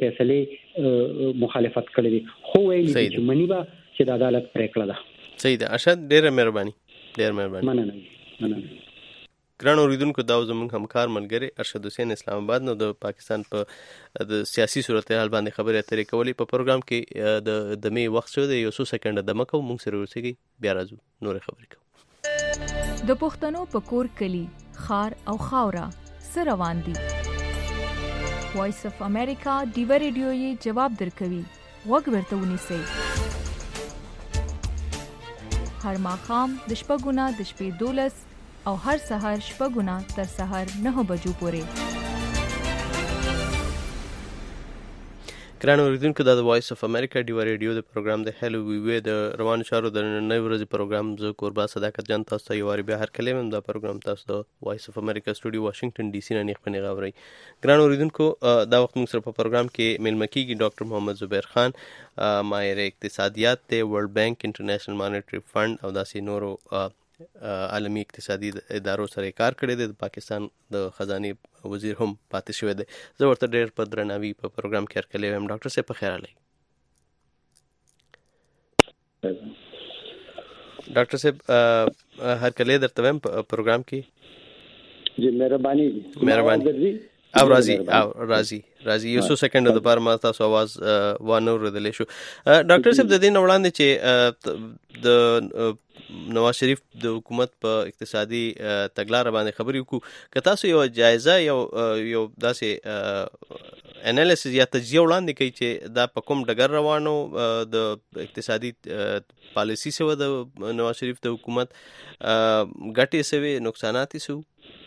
G: فیصله مخالفت کړی دی خو ویلي چې منیبا چې د عدالت پریکړه ده.
F: صحیح ده. ارشد ډیره مهرباني ډیره مهرباني
G: مننه مننه.
F: ګران اوریدونکو دا زموږ همکار ملګری ارشد حسین اسلام آباد نو د پاکستان په د سیاسي صورتحال باندې خبرې اترې کولې په پروګرام کې د د می وخت شو د یو څو سکند د مکو مونږ سره ورسېږي بیا راځو نور خبرې کوو.
J: د پښتنو په کور کلی خار او خاورا سره روان دي. وایس اف امریکا دیو ریډیو یې جواب درکوي. وګ ورته ونیسئ. هر ماښام د شپږونه د شپې دولس او هر سحر شپږونه تر سحر نه بجو پورې.
F: ګران اوریدونکو دا د وایس اف امریکا دیو ریډیو د پروګرام د هلو وی وی د روان شهرو د نوې ورځې پروګرام زه کوربا صداقت جان تاسو ته یو واری بیا هر کله هم دا پروګرام تاسو د وایس اف امریکا سټوډیو واشنگټن ډي سي نه نیخ پنی غوړی. ګران اوریدونکو دا وخت موږ سره په پروګرام کې ملمه کیږي ډاکټر محمد زبیر خان ماهر اقتصادیات ته ورلد بانک انټرنیشنل مانیټری فند او داسې نورو عالمی اقتصادي ادارو سره کار کړی دی. د پاکستان د خزانه وزیر هم پاتې شوی دی. زه ورته ډېر په درناوي په پروګرام کې هرکلی وایم. ډاکټر صاحب په خیر راغلی. ډاکټر صاحب هرکلی درته وایم په پروګرام کې.
K: جی مهرباني
F: مهرباني او راځي او راځي راځي یو څو سکند د بار ما تاسو आवाज وانه ورېدل شو. ډاکټر صاحب د دې نه وړاندې چې د نواز شریف د حکومت په اقتصادي تګلارې باندې خبرې وکړو که تاسو یو جایزه یو یو داسې انالیسز یا تجزیه وړاندې کوي چې دا په کوم ډګر روانو د اقتصادي پالیسي سو د نواز شریف د حکومت ګټې سوي نقصانات سو.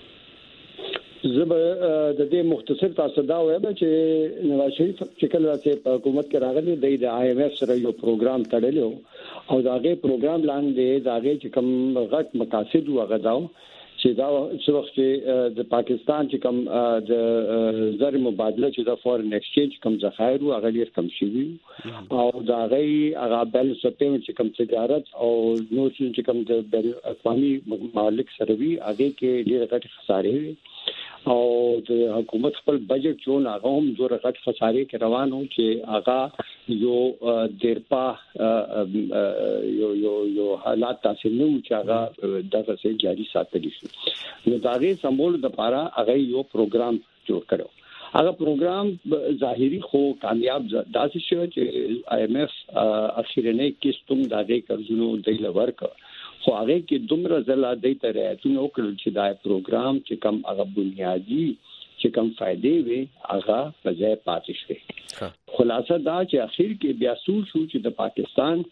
K: زه به د دې مختصر تاسو دا وایم چې نواز شریف چې کله چې په حکومت کې راغلی دی د آی ایم ایف سره یو پروګرام تړلی او دا غي پروګرام لاندې دا غي چې کوم غټ مقاصد وغځاو چې دا څو وخت د پاکستان چې کوم د زر مبادله چې د فورن ایکسچینج کوم ذخایر او غیر کم شي او دا غي هغه بل سپېم چې کوم تجارت او نو چې کوم د بین اقوامي مالک سره وی هغه کې ډېر غټ خسارې وي او د حکومت خپل بجټ چون هغه هم زور غټ خسارې کې روان وو چې هغه یو دیرپا یو یو یو حالات تاسو نو چې هغه دغه څه جاری ساتلی شي. نو داغه سمبول د پاره هغه یو پروګرام جوړ کړو. هغه پروګرام ظاهري خو کامیاب داسې شو چې آی ایم ایف اخیرنه کیستوم داغه قرضونو د لور کا خو هغه کې دومره زلا د ترېتونو کړل چې دا پروګرام چې کم هغه بنیادی چې کم فائدې وي هغه په ځای پاتې شي. خلاصه دا چې اخر کې بیا سو شو چې د پاکستان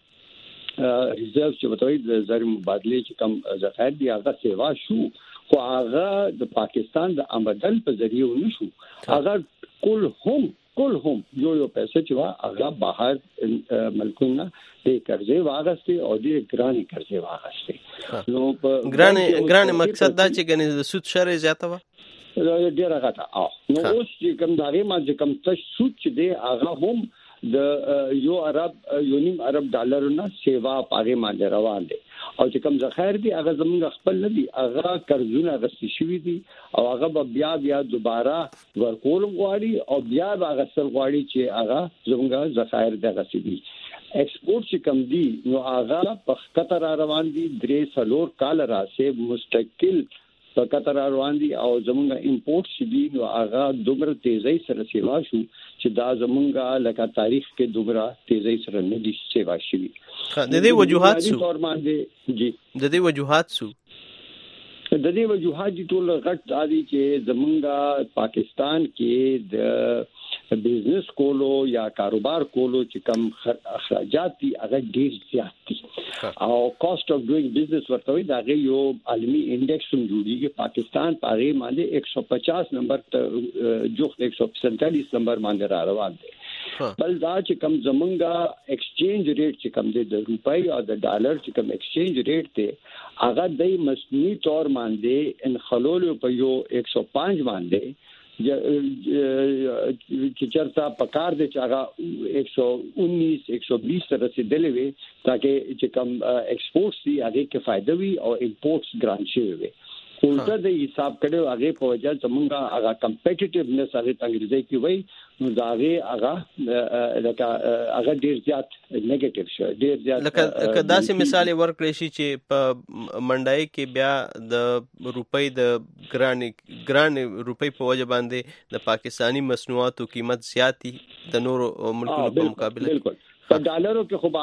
K: ریزرو چې وتوي د زر مبادله چې کم ذخایر دی هغه سیوا شو خو هغه د پاکستان د آمدن په ذریعہ ونشو. هغه کل هم کل هم یو یو پیسې چې وا هغه بهر ملکونه د قرضې واغستې او د ګراني قرضې واغستې. نو په
F: ګراني ګراني مقصد دا چې ګنې د سود شر زیاته و
K: ډیره غټه او نو اوس چې کوم دغه ما چې کوم تش سود چې دی هغه هم د یو عرب یو نیم عرب ډالرونه سیوا پاره باندې روان دي او چې کوم ذخایر دي هغه زموږ خپل نه دي هغه قرضونه غوښتي شوی دي او هغه بیا بیا دوباره ورکول غواړي او بیا هغه سر غواړي چې هغه زموږ ذخایر دغه سي ایکسپورت چې کم دي نو هغه په قطر روان دي درې سلور کال راځي مستقل په قطر روان دي او زمونږ امپورټ چې دي نو هغه دومره تیزی سره سیوا شو چې دا زمونږ لکه تاریخ کې دومره تیزی سره نه دي سیوا شوی.
F: د دې وجوهات څه
K: تور باندې جی
F: د دې وجوهات څه
K: د دې وجوهات دي ټول غټ دي چې زمونږ پاکستان کې د بزنس کولو یا کاروبار کولو چې کم اخراجات دي هغه ډیر زیات دي او کاست اف ډوینګ بزنس ورته دا یو عالمي انډیکس هم جوړیږي. پاکستان په هغه باندې ایک سو پچاس نمبر ته جوخ ایک سو سینتالیس نمبر باندې را روان دي. بل دا چې کم زمونږه ایکسچینج ریټ چې کم دی د روپۍ او د ډالر چې کم ایکسچینج ریټ دی هغه د مصنوعي تور باندې انخلول په یو ایک سو پنځه باندې چې چرته پکار دي چې هغه ایک سو انیس ایک سو بیس سره رسیدلې وي ترڅو چې کم ایکسپورټس دي هغه کې فائدہ وي او امپورټس ګران شي وي. اولټه د حساب کړو هغه په وجه زمونږه هغه کمپټیټیونس هغه انګریزي کې وای نو دا هغه هغه لکه هغه ډیر زیات نیگیټیو شو ډیر زیات
F: لکه داسې مثال ورکړی شي چې په منډای کې بیا د روپۍ د ګران ګران روپۍ په وجه باندې د پاکستانی مصنوعاتو قیمت زیاتی د نورو ملکونو په مقابله
K: بالکل په ډالرو کې خو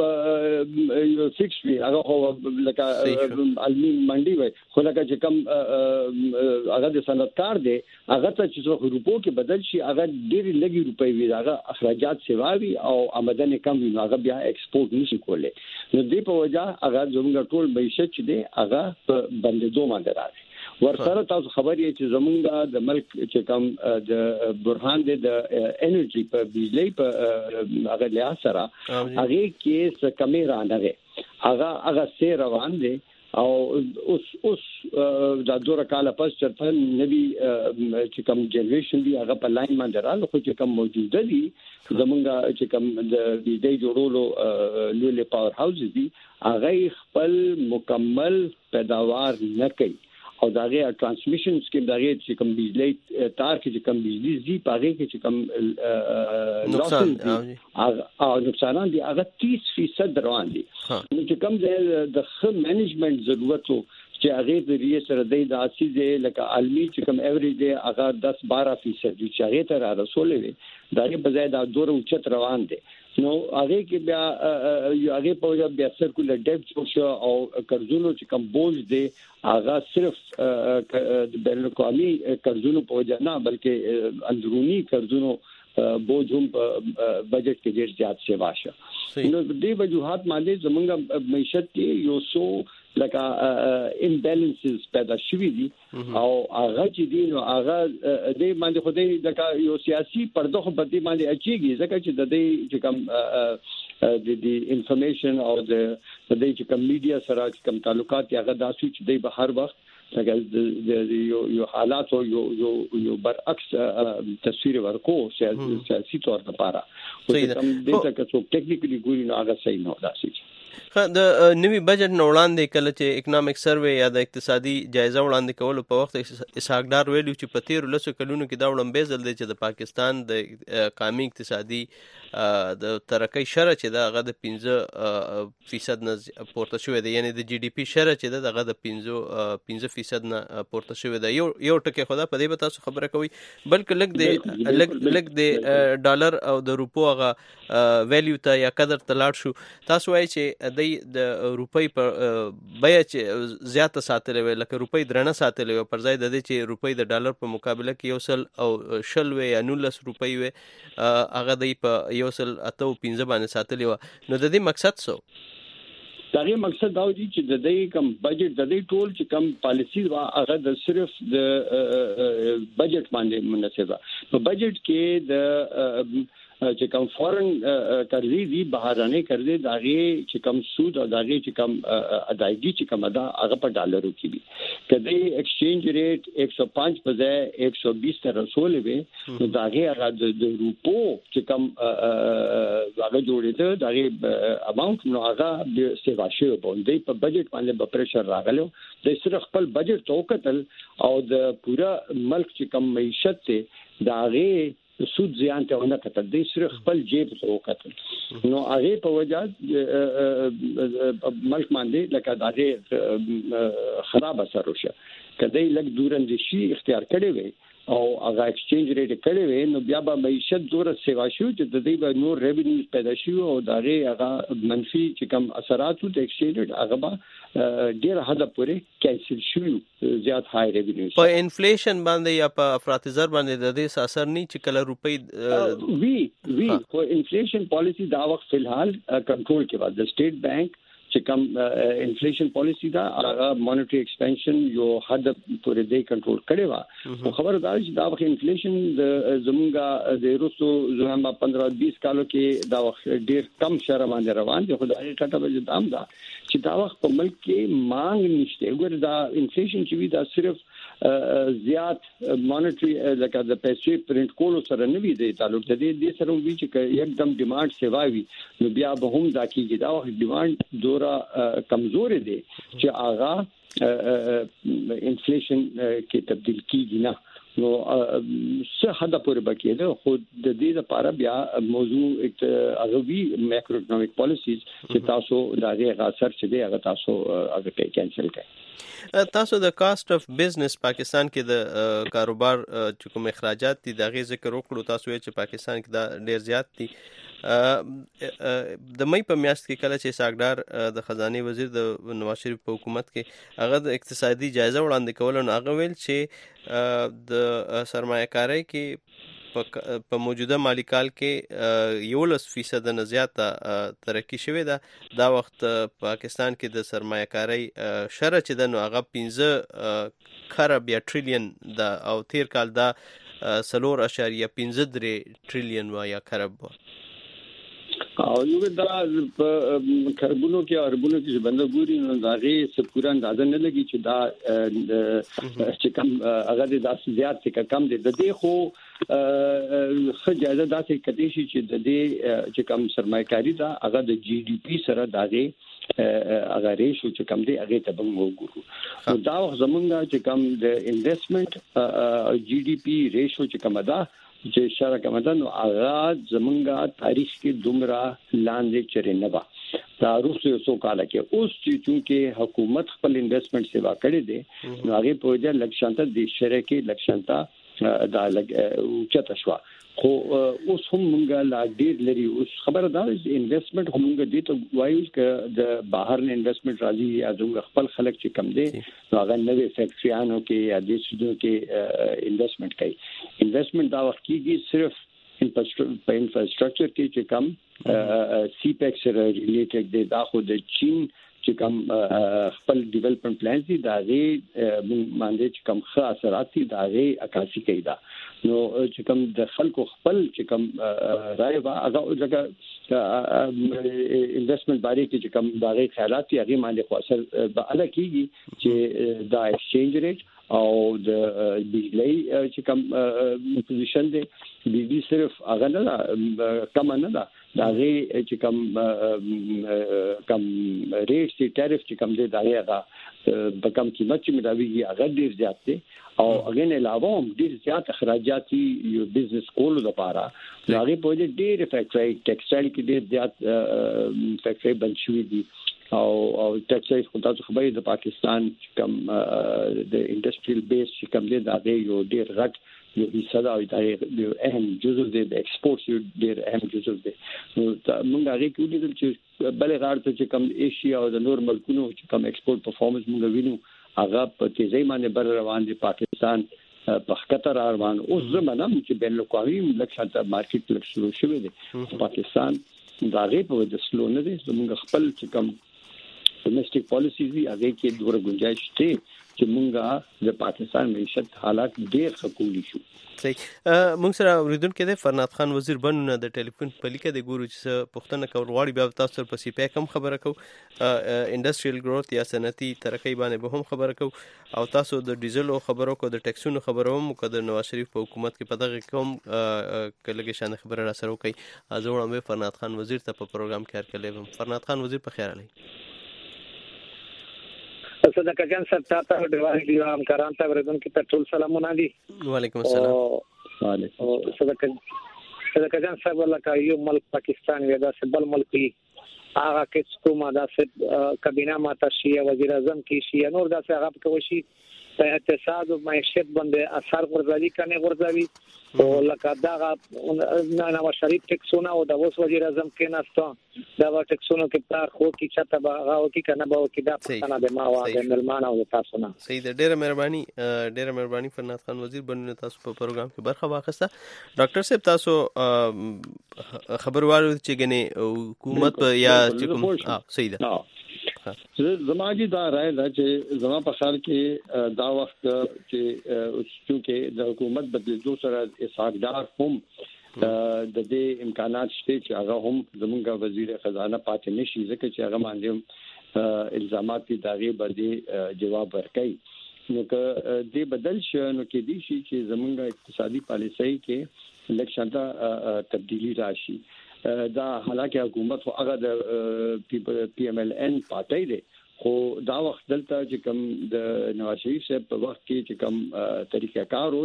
K: هغه فکس وی هغه خو لکه علمي منډي وي خو لکه چې کم هغه د صنعتکار دی هغه ته چې روپو کې بدل شي هغه ډېر لګي روپۍ وي هغه اخراجات سیواوي او آمدن کم وي هغه بیا ایکسپورټ نشي کولای نو دې په وجه هغه زموږ ټول معیشت چې دی هغه په بندېدو باندې راځي ورسره تاسو خبر یې چې زمونږ د ملک چې کوم د برهان د انرژي په بجلی په هغه لیا سره هغه کې څه کمی رانغه هغه هغه سیر روان دي او اوس اوس د دوه کال پس چرته نبی چې کوم جنریشن دی هغه په لاین باندې راغله خو چې کوم موجوده دي زمونږ چې کوم د بجلی جوړولو لوی پاور هاوس دي هغه خپل مکمل پیداوار نه کوي او داغه ترانسمیشن سکیم داغه چې کوم بجلی تار کې چې کوم بجلی زی پاره کې چې کوم نقصان او نقصانات دي هغه تیس فیصد روان دي نو چې کوم د خ مینجمنت ضرورت چې هغه د ریه سره د اساسي لکه عالمي چې کوم ایوریج دی هغه دس بارہ فیصد چې هغه ته را رسولې وي داغه بځای دا دوره اوچت روان دي نو هغه کې بیا هغه په وجه بیا سرکولر ډیپټ شو او قرضونو چې کوم بوج دی هغه صرف د بین الاقوامي قرضونو په وجه نه بلکې اندرونی قرضونو بوج هم بجټ کې ډیر زیات شوی واشه نو د دې وجوهات باندې زمونږ معیشت کې یو څو لکه امبالانسز پیدا شوي دي او هغه چې دي نو هغه د باندې خو دې لکه یو سیاسي پرده خو په دې باندې اچيږي ځکه چې د دې چې کوم د دې انفارمیشن او د دې چې کوم میډیا سره کوم تعلقات هغه داسې چې د بهر وخت لکه د یو یو حالات او یو یو یو برعکس تصویر ورکو سیاسي تور لپاره او کوم دې ته که څو ټیکنیکلی ګوري نو هغه صحیح نه داسې
F: د نوی بجټ نو وړاندې کله چې اکونومیک سروې یا د اقتصادي جایزه وړاندې کول په وخت اسحاقدار ویلو چې په تیر لسو کلونو کې دا وړاندې ځل دی چې د پاکستان د قومي اقتصادي د ترقۍ شرح چې دا هغه د پنځه فیصد نه پورته شوی دی یعنی د جی ډي پی شرح چې دا هغه د پنځه پنځه فیصد نه پورته شوی دی یو یو ټکی خدا په دې به تاسو خبره کوي بلکې لګ د لګ لګ د ډالر او د روپو هغه ویلیو ته یا قدر ته لاړ شو تاسو وایي چې د روپۍ پر بیا چې زیاته ساتلې وي لکه روپۍ درنه ساتلې وي پر ځای د دې چې روپۍ د ډالر په مقابله کې یو سل او شل وي یا نولس روپۍ وي هغه د په یو سل اته پنځه باندې ساتلې و نو د دې مقصد څه
K: دغه مقصد دا دی چې د دې کم بجټ د دې ټول چې کم پالیسی وا هغه د صرف د بجټ باندې مناسبه په بجټ کې د چې کوم فورن قرضې دي بهرانه قرضې داغه چې کوم سود او داغه چې کوم ادایګي چې کوم ادا هغه په ډالرو کې دي کله ایکسچینج ریټ ایک سو پانچ په ځای ایک سو بیس تر رسول وي نو داغه هغه د روپو چې کوم هغه جوړېده داغه اماونت نو هغه د سیوا شو باندې په بجټ باندې په پریشر راغلو د صرف خپل بجټ توکتل او د پورا ملک چې کوم معیشت ته داغه سود زیان ته ونه کتل دی صرف خپل جیب ته وکتل نو هغه په وجه ملک باندې لکه دغه خراب اثر وشه کله لک دورندشي اختیار کړي وي او هغه ایکسچینج ریټ کړي وي نو بیا به معیشت دوره سیوا شو چې د دې به نور ریوینیو پیدا شي او دغه هغه منفي چې کوم اثرات د ایکسچینج ریټ هغه به ډیر حد پورې کینسل شي زیات های ریوینیو
F: په انفلیشن باندې یا په افراط زر باندې د دې اثر نه چې کله روپۍ
K: وی وی خو انفلیشن پالیسی دا وخت فلحال کنټرول کې و د سٹیټ بانک چې کوم انفلیشن پالیسی دا هغه مانیټری ایکسپانشن یو حد پورې دی کنټرول کړي وا خبردار چې دا وخت انفلیشن د زمونږه د روسو زموږه پندرہ بیس کالو کې دا وخت ډیر کم شره باندې روان دي خو دا ټاټه به دام دا چې دا وخت په ملک کې مانګ نشته ګور دا انفلیشن چې وی دا صرف زیات مانیټری لکه د پیسې پرنٹ کولو سره نه وي د تعلق د دې سره وی چې یکدم ډیماند سیوا وي نو بیا به هم دا کیږي دا ډیماند دورا کمزور دي چې آغا انفلیشن کې تبدیل کیږي نه نو څه حد پورې بکیده خو د دې لپاره بیا موضوع اغوی ماکرو اکونومیک پالیسیز چې تاسو دا غیر اثر چې دی هغه تاسو هغه کې کینسل کړئ.
F: تاسو د کاست اف بزنس پاکستان کې د کاروبار چې کوم اخراجات دي دا غي ذکر وکړو تاسو چې پاکستان کې دا ډیر زیات دي. د مې په میاشت کې کله چې ساګدار د خزانه وزیر د نواز شریف په حکومت کې هغه د اقتصادي جایزه وړاندې کول نو هغه ویل چې د سرمایه‌کارۍ کې په موجوده مالی کال کې یولس فیصد نه زیاته ترقی شوې ده دا وخت پاکستان کې د سرمایه‌کارۍ شرح چې د نو هغه پنځه خراب یا ټریلیون دا او تیر کال دا سلور اشاریه پنځه درې ټریلیون وا یا خراب وا
K: او یو دا په کاربونو کې اربونو کې بنده ګوري نو داغه څه پورا اندازه نه لګي چې دا چې کم هغه د داس زیات څخه کم دي د دې خو خجازه داسې کدي شي چې د دې چې کم سرمایه‌کاری دا هغه د جی ډی پی سره داغه هغه ریشو چې کم دی هغه ته به وګورو نو دا زمونږ چې کم د انویسټمنٹ جی ډی پی ریشو چې کم ده چې شرک مدن او آغاز زمونږه تاریخ کې دومره لاندې چرې نه با تاریخ یو څو کال کې اوس چې چونکه حکومت خپل انویسټمنٹ سیوا کړی دی نو هغه په وجه لکشانته د شرکې لکشانته دا لګ چته شو خو اوس هم مونږه لا ډیر لري اوس خبره ده انویسټمنٹ همغه دي ته وایو چې د بهر نه انویسټمنٹ راځي یا زموږ خپل خلک چې کم دي نو هغه نوې فیکټریانو کې یا د سودو کې انویسټمنٹ کوي انویسټمنٹ دا وخت کېږي صرف په انفراستراکچر کې چې کم سی پیک سره ریلیټډ دي دا خو د چین چې کم خپل ډیولپمنٹ پلان دي دا غي باندې چې کم ښه اثرات دي دا غي عکاسي کوي دا نو چې کوم د خلکو خپل چې کوم رائے وا هغه ځکه انویسټمنٹ باندې چې کوم دغه خیالات یې هغه باندې خو اثر به اله کیږي چې دا ایکسچینج ریټ او د بجلی چې کوم پوزیشن دی بجلی صرف هغه نه کم نه ده دا غي چې کوم کم ریټ سي ټریف چې کوم دی دا هغه په کم قیمت چې ملاويږي هغه ډیر زیات دی او هغه نه علاوه هم ډیر زیات اخراجات یو بزنس کولو لپاره هغه په دې ډیر فیکټری ټیکسټایل کې ډیر زیات فیکټری بند شوې دي او او ټیکسټایل خو تاسو خبرې د پاکستان کوم د انډستریال بیس چې کوم دی دا یو ډیر غټ یو حصہ دا یو اهم جزء دی د ایکسپورټ یو ډیر اهم جزء دی نو موږ هغه کې ولیدل چې بلې غاړه ته چې کوم ایشیا او د نور ملکونو چې کوم ایکسپورټ پرفارمنس موږ وینو هغه په تیزی باندې بر روان دي پاکستان په خطر روان او زمونږ چې بین الاقوامي لکشاته مارکیټ لک شروع شوی دی پاکستان دا غي په د سلو نه دي زموږ خپل چې کوم ډومېسټک پالیسیز دی هغه کې دوره گنجائش شته چې مونږه د پاکستان معیشت حالات ډېر خکولی شو.
F: صحیح مونږ سره اوریدونکو د فرنات خان وزیر بنونه د ټلیفون په لیکه د ګورو چې پښتنه کول غواړي بیا تاسو سره په سی پی کم خبره کو انډستریال گروث یا صنعتي ترقۍ باندې به هم خبره کو او تاسو د ډیزل خبرو کو د ټیکسونو خبرو هم کو د نواز شریف په حکومت کې په دغه کوم کلهګه شان خبره را سره کوي ازوړم به فرنات خان وزیر ته په پروګرام کې هرکلی فرنات خان وزیر په خیر علي
L: صدقه جان صاحب تاسو د وایي هم کاران ته ورته کې ټول سلامونه دي.
F: وعلیکم السلام.
K: وعلیکم
L: صدقه صدقه جان صاحب لکه یو ملک پاکستان ودا سبل ملک هغه کې کومه داسې کابینه ماته شي وزیر اعظم کې شي نور داسې هغه کوي شي په اقتصاد او معیشت باندې اثر ورځي کنه ورځي او لکه دا نه نو شریف ټیکسونه او د وس وزیر اعظم کې نهسته دا ټیکسونه کې تار خو کې چاته باغه او کې کنه به کې دا پښتنه د ما او د ملمان او تاسو نه
F: صحیح ده. ډیره مهرباني ډیره مهرباني فرنات خان وزیر بنونه تاسو په پروګرام کې برخه واخیسته. ډاکټر صاحب تاسو خبروالو چې غني حکومت یا چې کوم ها صحیح ده
K: زماجی دا رائے دا چې زما په خیال کې دا وخت چې چې د حکومت بدلیدو سره اسحاقدار هم د دې امکانات شته چې هغه هم زمونږ وزیر خزانه پاتې نشي ځکه چې هغه باندې الزامات دي داغه باندې جواب ورکړي نو که دې بدل شي نو کې دي شي چې زمونږ اقتصادي پالیسۍ کې لکشانته تبدیلی راشي دا حالکه حکومت خو هغه د پی ام ال ان پاتې دی خو دا وخت دلته چې کوم د نواز شریف صاحب په وخت کې چې کوم طریقه کارو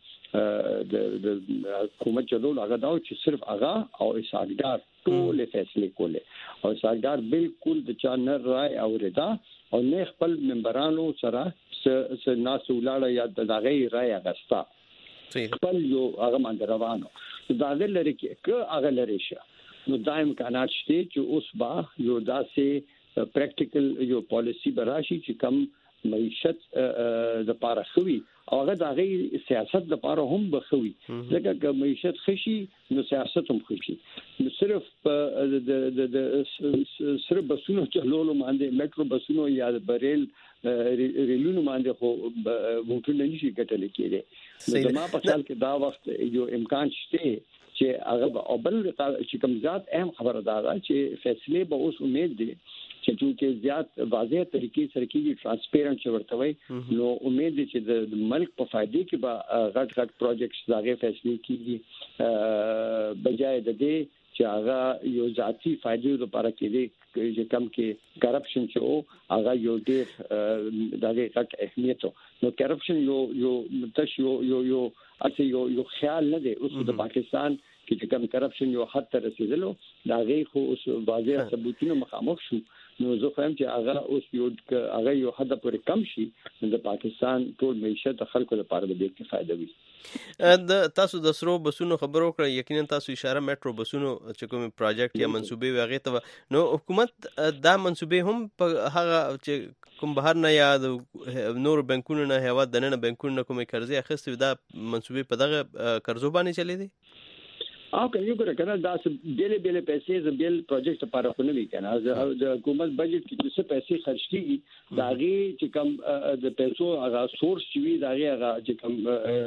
K: د د حکومت چلول هغه دا چې صرف هغه او اساګدار ټول فیصله کوله او اساګدار بالکل د چا نه رائے اورېدا او نه خپل ممبرانو سره س ناس ولاړه یا د دغه رائے اغستا خپل یو هغه باندې روانو دا د لری کې هغه لری شه نو دایم امکانات شته چې اوس با یو داسې پریکټیکل یو پالیسی براشي چې کم معیشت د پاره خوي او هغه د هغه سیاست د پاره هم بخوي ځکه چې معیشت خشي نو سیاست هم خشي نو صرف د د صرف بسونو چلولو باندې میټرو بسونو یا بریل ریلونو باندې خو ممکن نه شي ګټل کېږي نو ما په خیال کې دا وخت یو امکان شته چې هغه او بل چې کوم ذات اهم خبره ده چې فیصله به اوس امید دي چې چې زیات واضح طریقې سره کې ترانسپیرنٹ ورتوي نو امید دي چې د ملک په فائدې کې به غټ غټ پروجیکټس داغه فیصله کیږي بجای د دې چې هغه یو ذاتی فائدې لپاره کې چې کم کې کرپشن چې او هغه یو ډېر دغه غټ اهمیت نو کرپشن یو یو تاسو یو یو یو اته یو یو خیال نه دی اوس د پاکستان کې چې کم کرپشن یو حد ته رسیدلو دا غي خو اوس واضح ثبوتونه مخامخ شو نو زه فهم چې هغه اوس یو هغه یو حد پورې کم شي د پاکستان ټول معیشت خلکو لپاره به ډېر فائدہ وي
F: د تاسو د سرو بسونو خبرو کړ یقینا تاسو اشاره میټرو بسونو چې کوم پروجیکټ یا منسوبې وغه ته نو حکومت دا منسوبې هم په هغه چې کوم بهر نه یا نور بانکونو نه هوا د نن بانکونو کومه قرضې اخیستې دا منسوبې په دغه قرضو باندې چلے دي
K: او که یو ګره کنه دا بیل بیل پیسې ز بیل پروجیکټ لپاره خو نه وی کنه د حکومت بجټ کې څه پیسې خرج کیږي دا غي چې کم د پیسو هغه سورس چې وی دا هغه چې کم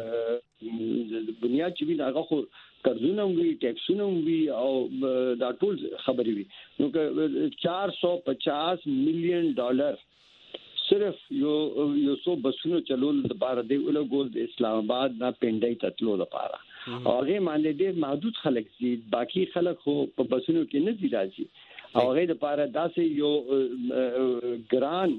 K: د بنیاد چې وی هغه خو قرضونه وی ټیکسونه وی او دا ټول خبرې وی نو که چار سو پچاس میلیون ډالر صرف یو یو سو بسونو چلول لپاره دی ولګول د اسلام آباد نه پنډای تطلو لپاره او هغه باندې ډېر محدود خلک دي باقي خلک خو په بسونو کې نه دي راځي او هغه لپاره داسې یو ګران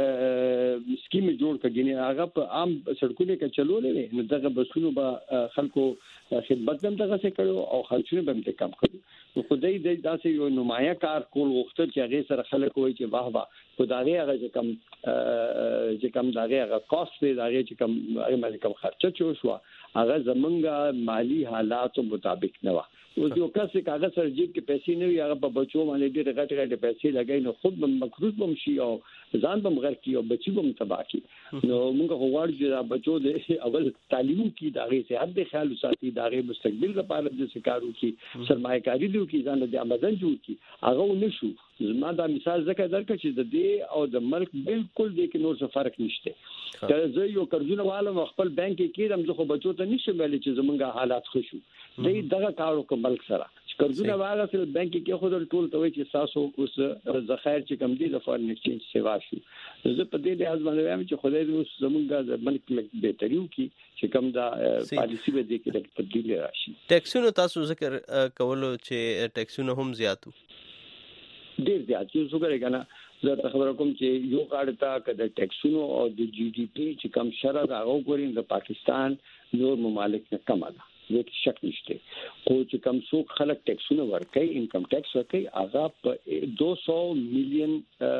K: سکیم جوړ کړي هغه په عام سړکونو کې چلولې نو دغه بسونو به خلکو خدمت هم دغه څه کړو او خرچونه به هم کم کړو نو خدای دې داسې یو نمایاں کار کول وختل چې هغه سره خلک وایي چې واه واه خدای هغه چې کم چې کم دغه هغه کاست دی دغه چې کم هغه باندې کم خرچه چو شو هغه زمونږه مالی حالاتو مطابق نه و او یو کس کاغذ سره جیب کې پیسې نه وي هغه په بچو باندې ډېر غټ غټ پیسې لګای نو خود به مکروز بم شي او ځان بم غر کی او بچي بم تباہ کی نو موږ غواړو چې بچو د اول تعلیم کې داغه صحت د خیال ساتي داغه مستقبل لپاره د سکارو کې سرمایه کاری دی کې ځان د آمدن جوړ کی هغه ونشو زما دا مثال ذکر درکړ چې د دې او د ملک بالکل د کې نور څه فرق نشته که زه یو قرضونه والم خپل بانک کې کېدم زه خو بچو ته نشم ویل چې زمونږه حالات ښه شو دې دغه کارو کوم ملک سره قرضونه واغسل بانک کې خو د ټول ته وي چې تاسو اوس ذخایر چې کم دي د فارن ایکسچینج سیوا شي زه په دې لحاظ باندې وایم چې خدای دې اوس زمونږه د ملک لک بهتریو کې چې کم دا پالیسی به دې کې د تبدیل راشي
F: ټیکسونو تاسو ذکر کولو چې ټیکسونه هم زیاتو
K: ډیر زیات یو څه کوي کنه زه خبره کوم چې یو کار تا کده ټیکسونو او د جی ډي پی چې کم شرط هغه ګورین د پاکستان نور ممالک نه کم ده هیڅ شک نشته خو چې کم څوک خلک ټیکسونه ورکړي انکم ټیکس ورکړي هغه په دو سو میلیون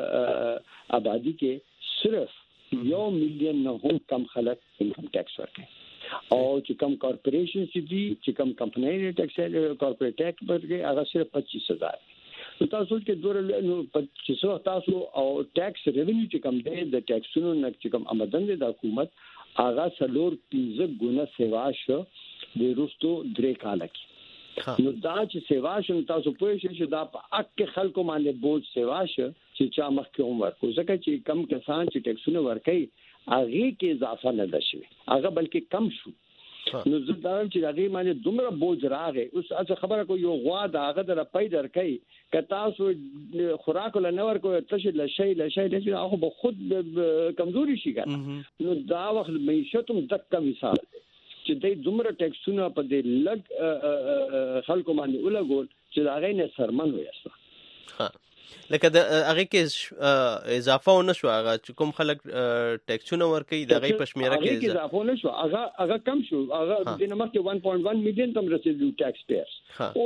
K: آبادی کې صرف یو میلیون نه هم کم خلک انکم ټیکس ورکړي او چې کم کارپوریشن چې دي چې کم کمپنۍ ټیکس کارپوریټ ټیکس ورکړي هغه صرف پچیس هزار تاسو کې دوه نو پچیس تاسو او ټیکس ریونیو چې کم دی د ټیکسونو نه چې کم آمدن دی د حکومت هغه سلور پنځه ګونه سیوا شو د روستو درې کال کې نو دا چې سیوا شو تاسو پوه شئ چې دا په اک خلکو باندې بوج سیوا شو چې چا مخکې هم ورکو ځکه چې کم کسان چې ټیکسونه ورکړي هغه کې اضافه نه ده شوی هغه بلکې کم شو نو زه دا چې هغه باندې دومره بوج راغی. اوس اڅه خبره کو یو غوا د هغه در پیدا درکې ک تاسو خوراک له نور کو تاسو له شی له شی له هغه به خود کمزوري شي ګټه. نو دا وخت معیشت هم دک مثال چې د دومره ټیکسونه په دې لګ خلکو باندې ولګول چې دا غي نه سرمن وایسته.
F: ها لکه د هغه کې اضافه ونه شو هغه چې کوم خلک ټیکسونه ورکوي د هغه پښمیره کې
K: اضافه ونه شو هغه هغه کم شو هغه د نمکه one point one میلیون تم رسیدو ټیکس پیرز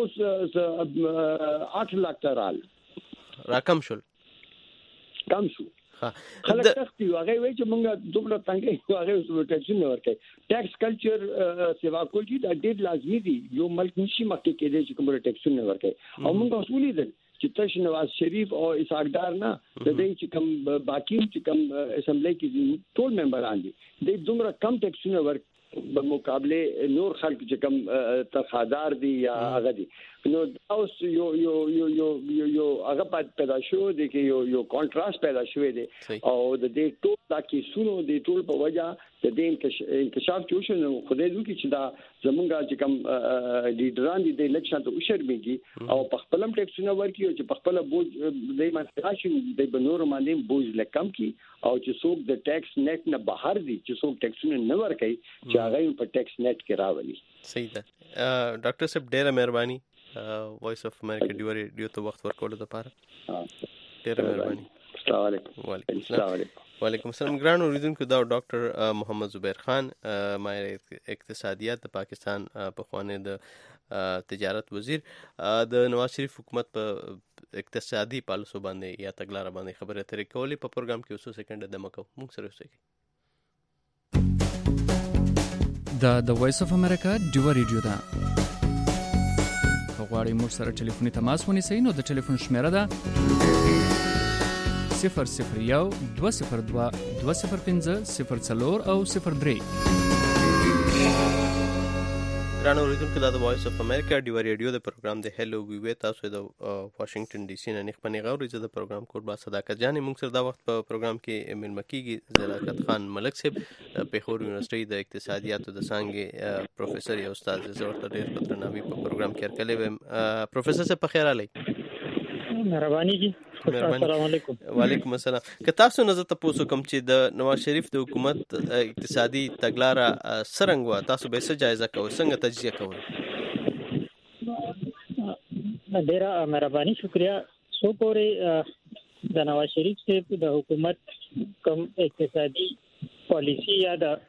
K: اوس آठ लाख ترال
F: رقم شول
K: کم شو. خلک تختی هغه وی چې موږ دومره څنګه هغه اوس ټیکسونه ورکوي. ټیکس کلچر سیوا کول چې دا ډېر لازمي دي. یو ملک نشي مکه کې دي چې کوم ټیکسونه ورکوي او موږ اصولي دي چې تاسو نواز شریف او اسحاقدار نه د دې چې کوم باقی چې کوم اسمبلی کې ټول ممبران دي د دومره کم ټیکسونه ور په مقابله نور خلک چې کوم تخادار دي یا هغه دي. نو اوس یو یو یو یو یو هغه پیدا شو دي کې یو یو کانټراست پیدا شوی دی او د دې ټول دا کې سونو د ټول په وجه د دې انکشاف چې شنو خدای دوی چې دا زمونږه چې کوم لیډران دي د الیکشن ته وشرمېږي او په خپلم ټیکسونه ورکي او چې په خپل بوج د مانتراشي د بنور باندې بوج لکم کی او چې څوک د ټیکس نیټ نه بهر دي چې څوک ټیکسونه نه ورکي چې هغه په ټیکس نیټ کې راولي.
F: صحیح ده. ډاکټر صاحب ډیره مهرباني وایس اف امریکا ډیو ریډیو ته وخت ورکول لپاره. ډیره مهرباني.
K: السلام علیکم.
F: وعلیکم السلام. وعلیکم السلام. ګران اوریدونکو دا ډاکټر محمد زبیر خان ماهر اقتصادیات د پاکستان په خوانه د تجارت وزیر د نواز شریف حکومت په اقتصادي پالیسو باندې یا تګلارې باندې خبرې اترې کولې. په پروګرام کې اوسه سکند د مکو موږ سره اوسئ.
M: دا د وایس اف امریکا ډیو ریډیو ده. غواړئ موږ سره ټلیفوني تماس ونیسئ نو د ټلیفون شمیره ده صفر صفر یو دوه صفر دوه دوه صفر پنځه صفر څلور او صفر درې.
F: ګران اوریدونکو دا د وایس اف امریکا ډیو ریډیو د پروګرام د هلو وی وی تاسو د واشنگټن ډي سي نه نخبني غوړي چې د پروګرام کوډ با صداقت جان موږ سره دا وخت په پروګرام کې ملمه کیږي زلاقت خان ملک صاحب پیښور یونیورسيټي د اقتصادیاتو د څانګې پروفیسور یا استاد زورت ډیر پترنامي په پروګرام کې ورکړلې و. پروفیسور صاحب په خیر علي.
N: مهرباني جی. السلام علیکم.
F: وعلیکم السلام. که تاسو نظر تاسو کوم چې د نواز شریف د حکومت اقتصادي تګلارې سرنګ و تاسو به څه جایزه کوئ څنګه تجزیه کوئ؟
N: ډیره مهرباني شکریا. سو پورې د نواز شریف صاحب د حکومت کوم اقتصادي پالیسی یا د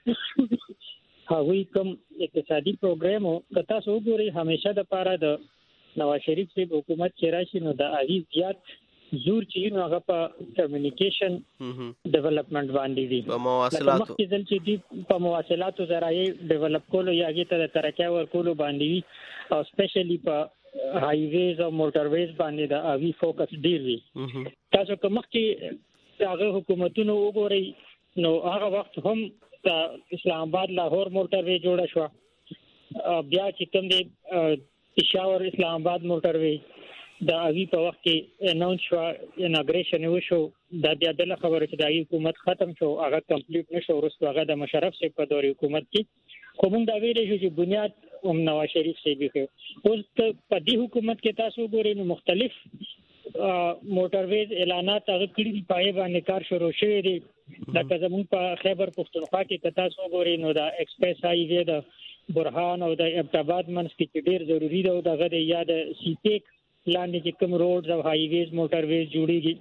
N: هغوی کوم اقتصادي پروګرام او که تاسو وګورئ همیشه د پاره د نواز شریف صاحب حکومت چې راشي نو د اغي زیات زور چې نو هغه په کمیونیکیشن ډیولپمنٹ باندې دي
F: په مواصلاتو
N: مخکې ځل چې دي په مواصلاتو ذرایع ډیولپ کولو یا هغه ته ترقی ورکولو باندې او سپیشلی په هائی ویز او موټر ویز باندې د اوی فوکس ډیر وی. تاسو کوم مخکې هغه حکومتونو وګورئ نو هغه وخت هم د اسلام آباد لاهور موټر وی جوړه شو بیا چې کوم دی پېښور اسلام آباد موټر وی د اوی په وخت کې اناونس شو اناګریشن وشو د بیا د خبره چې د حکومت ختم شو هغه کمپلیټ نشو ورسته هغه د مشرف صاحب په دور حکومت کې کوم دا ویلې چې بنیاد هم نواز شریف صاحب کې اوس په دې حکومت کې تاسو ګورئ نو مختلف موټر ویز اعلانات هغه کړي دي پای باندې کار شروع شوی دی. لکه زموږ په خیبر پختونخوا کې تاسو ګورئ نو دا ایکسپریس هائی وی د برهان او د ابتاباد منځ کې ډیر ضروری دی او دغه د یا د سی پیک لاندې چې کوم روډز او هائی ویز موټر ویز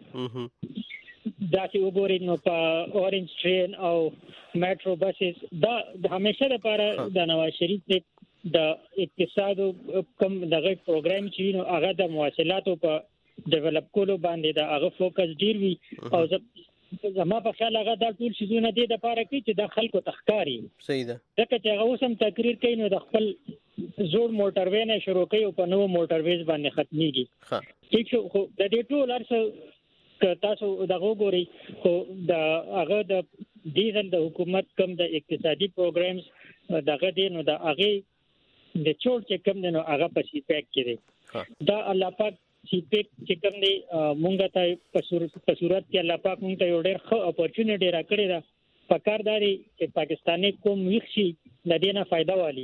N: جوړیږي دا چې وګورئ نو په اورنج ټرین او میټرو بسز دا همیشه لپاره د نواز شریف د اقتصاد کم دغه پروګرام چې نو هغه د مواصلاتو په ډیولپ کولو باندې دا هغه فوکس ډیر وی او زما په خیال هغه د ټول شیزونه دي د پاره کې چې د خلکو تخکاری.
F: صحیح ده.
N: ځکه چې هغه اوسم تقریر کوي نو د خپل زوړ موټر وې نه شروع کوي او په نو موټر ویز باندې ختميږي.
F: ها
N: ٹھیک شو خو د دې ټول ارسه تاسو دغه ګوري خو د هغه د ډیزل د حکومت کم د اقتصادي پروګرامز دغه دي نو د هغه د چور چې کم نو هغه په سی پیک کړي دا الله پاک سی پیک چې کوم دی مونږ ته په صورت کې الله پاک مونږ ته یو ډېر ښه اپورچونټی راکړی دا پکارداري چې پاکستاني قوم ویښ شي د دې نه فائدہ والی.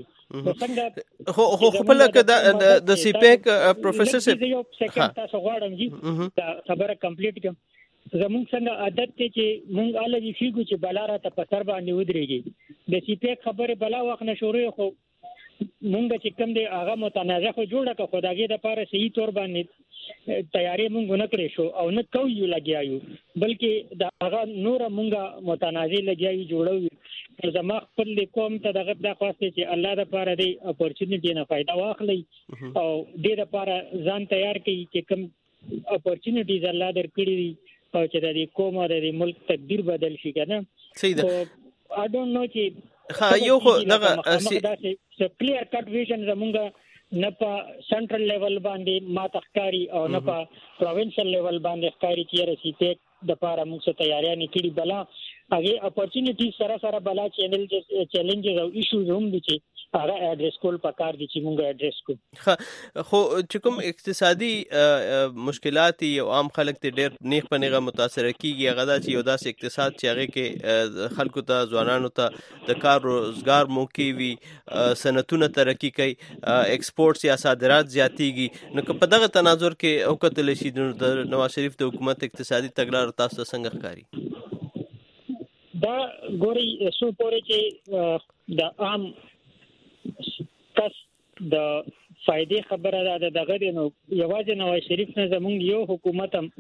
F: خو خو خپل کده د سی پیک پروفیسور صاحب
N: یو سیکنډ تاسو غواړم جی دا خبره کمپلیټ کړم. زموږ څنګه عادت ته چې مونږ الګي فیګو چې بلاره ته په سر باندې ودرېږي د سی پیک خبره بلا وخت نه شروع خو مونږ چې کوم دی هغه متنازع خو جوړه که خدایي د لپاره صحیح تور باندې تیاری مونږ نه کړی شو او نه کوو لګیایو بلکې دا هغه نور مونږه متنازع لګیایو جوړو زما خپل کوم ته دغه د خواسته چې الله د لپاره دی اپورچونټی نه فائدہ واخلي او د لپاره ځان تیار کړي چې کوم اپورچونټیز الله درکړي دي او چې د کوم د ملک تقدیر بدل شي کنه.
F: صحیح ده.
N: I don't know چې
F: ها یو خو دغه
N: س کلیر کټ ویژن زمونږ نه په سنټرل لیول باندې ما تخکاری او نه په پروینشل لیول باندې ښکاری چې رسیته د لپاره موږ تیاریاں نکړي بلا هغه اپورچونټی سره سره بلا چینل چیلنجز او ایشوز هم دي چې هغه اډریس کول پکار دي چې موږ اډریس کو.
F: خو چې کوم اقتصادي مشکلات او عام خلک ته ډېر نیغ په نیغه متاثر کیږي هغه دا چې یو داسې اقتصاد چې هغه کې خلکو ته ځوانانو ته د کار روزګار موقع وي صنعتونه ترقی کوي ایکسپورټس یا صادرات زیاتیږي نو په دغه تناظر کې او کتل شي د نواز شریف د حکومت اقتصادي تګلار تاسو څنګه ښکاري؟
N: دا ګوري سو پورې چې د عام کس د فائدې خبره ده دغه دی نو یوازې نواز شریف نه زمونږ یو حکومت هم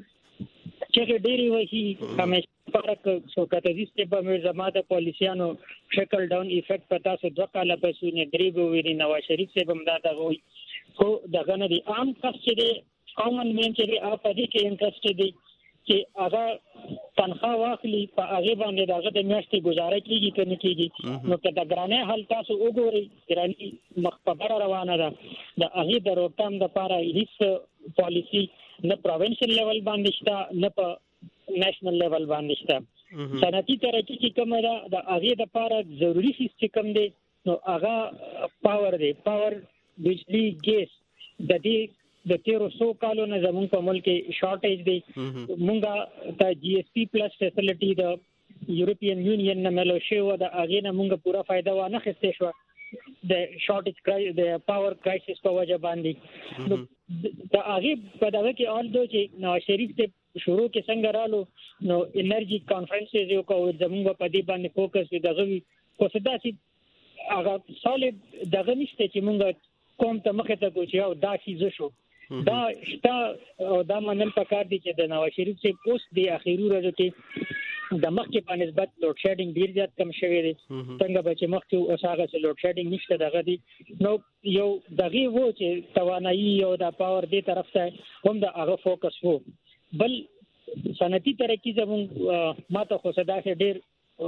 N: چې ډېری وایي همیشه فرق شوکت عزیز ته په زماده پالیسیانو شکل ډاون افیکټ پتا سو دوه کاله پسې نه دریبو ویری نواز شریف ته هم دا دغه وي خو دغه نه دی عام کس چې دی کامن مین چې دی اپ دې کې انټرست دی چې هغه تنخواه واخلي په هغه باندې دغه د میاشتې گزاره کیږي ته نه کیږي نو که د ګرانه حل تاسو وګورئ ګرانی مخبره روانه ده د هغه د روټام د لپاره هیڅ پالیسی نه پروینشل لیول باندې شته نه په نېشنل لیول باندې شته. صنعتي ترقی چې کوم ده د هغه د لپاره ضروری سیستم دی نو هغه پاور دی پاور بجلی ګیس د دې د تیرو سو کالو نه زمونږ په ملک کې شارټیج دی مونږه د جی اس پی پلس فیسیلیټي د یورپین یونین نه ملو شو د هغه نه مونږه پورا فائدہ و نه خسته شو د شارټیج کرای د پاور کرایسس په وجه باندې نو د هغه په دغه کې اول دوی چې نواز شریف ته شروع کې څنګه رالو نو انرژي کانفرنسز یو کوو زمونږ په دې باندې فوکس دغه کو صدا سي هغه سالب دغه نشته چې مونږ کوم ته مخه ته کوچ یو دا شي شو دا شتا او دا منل پکار دي چې د نواز شریف سے پوسټ دی اخیری ورځو کې د مخکې په نسبت لوډ شیډینګ ډیر زیات کم شوی دی څنګه به چې مخکې اوساغه چې لوډ شیډینګ نشته دغه دی نو یو دغه وو چې توانایي او د پاور دی طرف ته هم د هغه فوکس وو بل صنعتي ترقی زموږ ماته خو صدا سي ډیر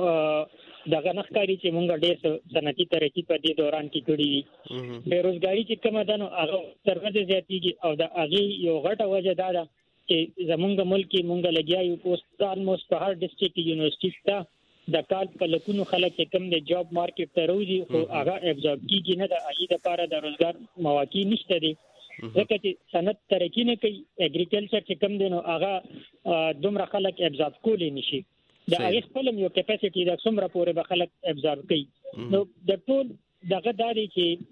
N: دغه نخکاری چې مونږ ډېر صنعتي ترقی په دې دوران کې کړی دي بیروزګاری چې کومه ده نو هغه ترغه زیاتیږي او د هغه یو غټه وجه دا ده چې زمونږ ملک کې مونږ لګیایو پوسټ آلموست په هر ډسټریکټ یونیورسيټي ته د کال په لکونو خلک چې کوم د جاب مارکیټ ته راوځي خو هغه ابزورب کیږي نه د هغه لپاره د روزګار مواقع نشته دي ځکه چې صنعت ترقی نه کوي اګریکلچر چې کوم دی نو هغه دومره خلک ابزورب کولی نشي د هغه خپل یو کیپاسټي د څومره پورې به خلک ابزورب کوي نو د ټول دغه داري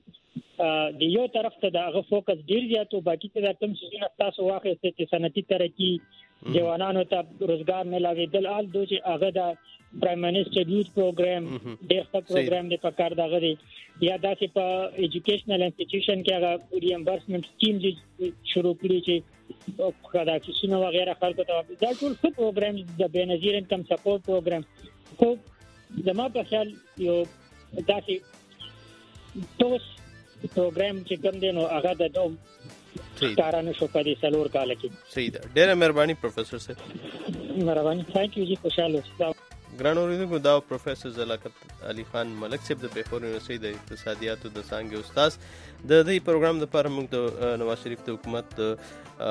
N: چې د یو طرف ته د هغه فوکس ډیر زیات او باقي ته د کوم څه تاسو واخیسته چې صنعتي ترقی ځوانانو ته روزګار ملاوي دل آل دوی چې هغه د پرایم منسټر یوث پروګرام ډیر ښه پروګرام دی په کار دغه دی یا داسې په ایجوکیشنل انسټیټیوشن کې هغه ریمبرسمنت سکیم شروع کړی چې او خدای چې شنو وغیرہ خلکو ته دا ټول څه پروګرام د بنظیر انکم سپورټ پروګرام خو زما په خیال یو داسې توس پروګرام چې کوم دی نو هغه د دوم کارانه شو په دې سلور کال کې
F: صحیح ده ډېر مهرباني پروفیسور صاحب
N: مهرباني ثانک یو جی خوشاله اوسئ
F: ګران اوریدونکو دا پروفیسور زلاقت علي خان ملک صاحب د پیښور یونیورسيټي د اقتصادیاتو د څانګې استاد د دې پروګرام لپاره موږ د نواز شریف د حکومت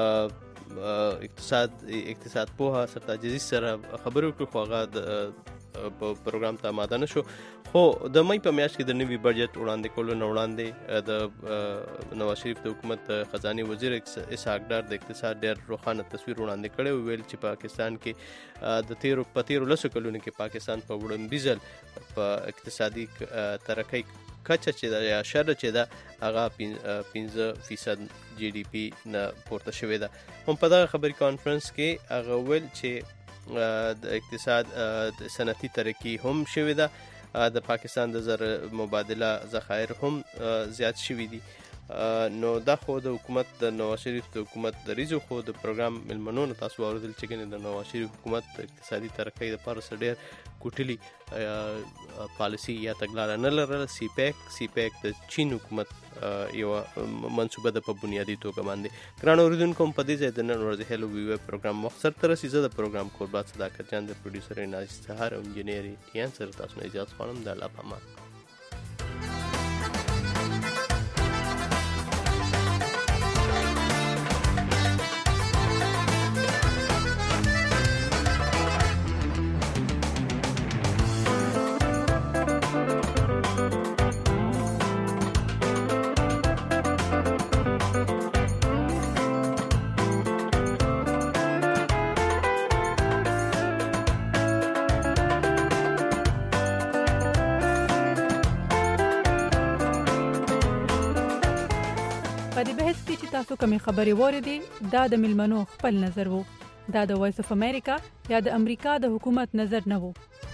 F: اقتصاد اقتصاد په سرتاج عزیز سره خبرو کړو خو هغه د په پروګرام ته آماده نشو. خو د مې په میاشت کې د نوي بجټ وړاندې کولو نه وړاندې د نواز شریف د حکومت خزانه وزیر اسحاق ډار د اقتصاد ډېر روښانه تصویر وړاندې کړی، ویل چې پاکستان کې د تیرو په تیرو لسو کلونو کې پاکستان په وړاندې ځل په اقتصادي ترقۍ کچه چې دا یا شر چې دا هغه پنځه فیصد جی ډي پی نه پورته شوې ده. هم په دغه خبري کانفرنس کې هغه ویل چې د اقتصاد صنعتي ترقي هم شوې ده، د پاکستان د زر مبادله ذخایر هم زیات شوي دي. نو دا خو د حکومت د نواز شریف د حکومت د ریزو خو د پروګرام ملمنونو تاسو اوریدل چې ګنې د نواز شریف حکومت د اقتصادي ترقۍ لپاره څه ډېر کوټلي پالیسي یا تګلاره نه لرله. سی پیک سی پیک د چین حکومت یو منصوبه ده په بنیادي توګه باندې. ګرانو اوریدونکو په دې ځای د نن ورځې هلو وی ویب پروګرام مختصر تر رسي. زه د پروګرام کوربات صداقت جان، د پروډوسر ناز سهار او انجینیر یان سره تاسو نه اجازه غواړم. د الله په امان.
O: په دې بحث کې چې تاسو کومې خبرې واورېدې دا د ملمنو خپل نظر وو، دا د وایس اف امریکا یا د امریکا د حکومت نظر نه وو.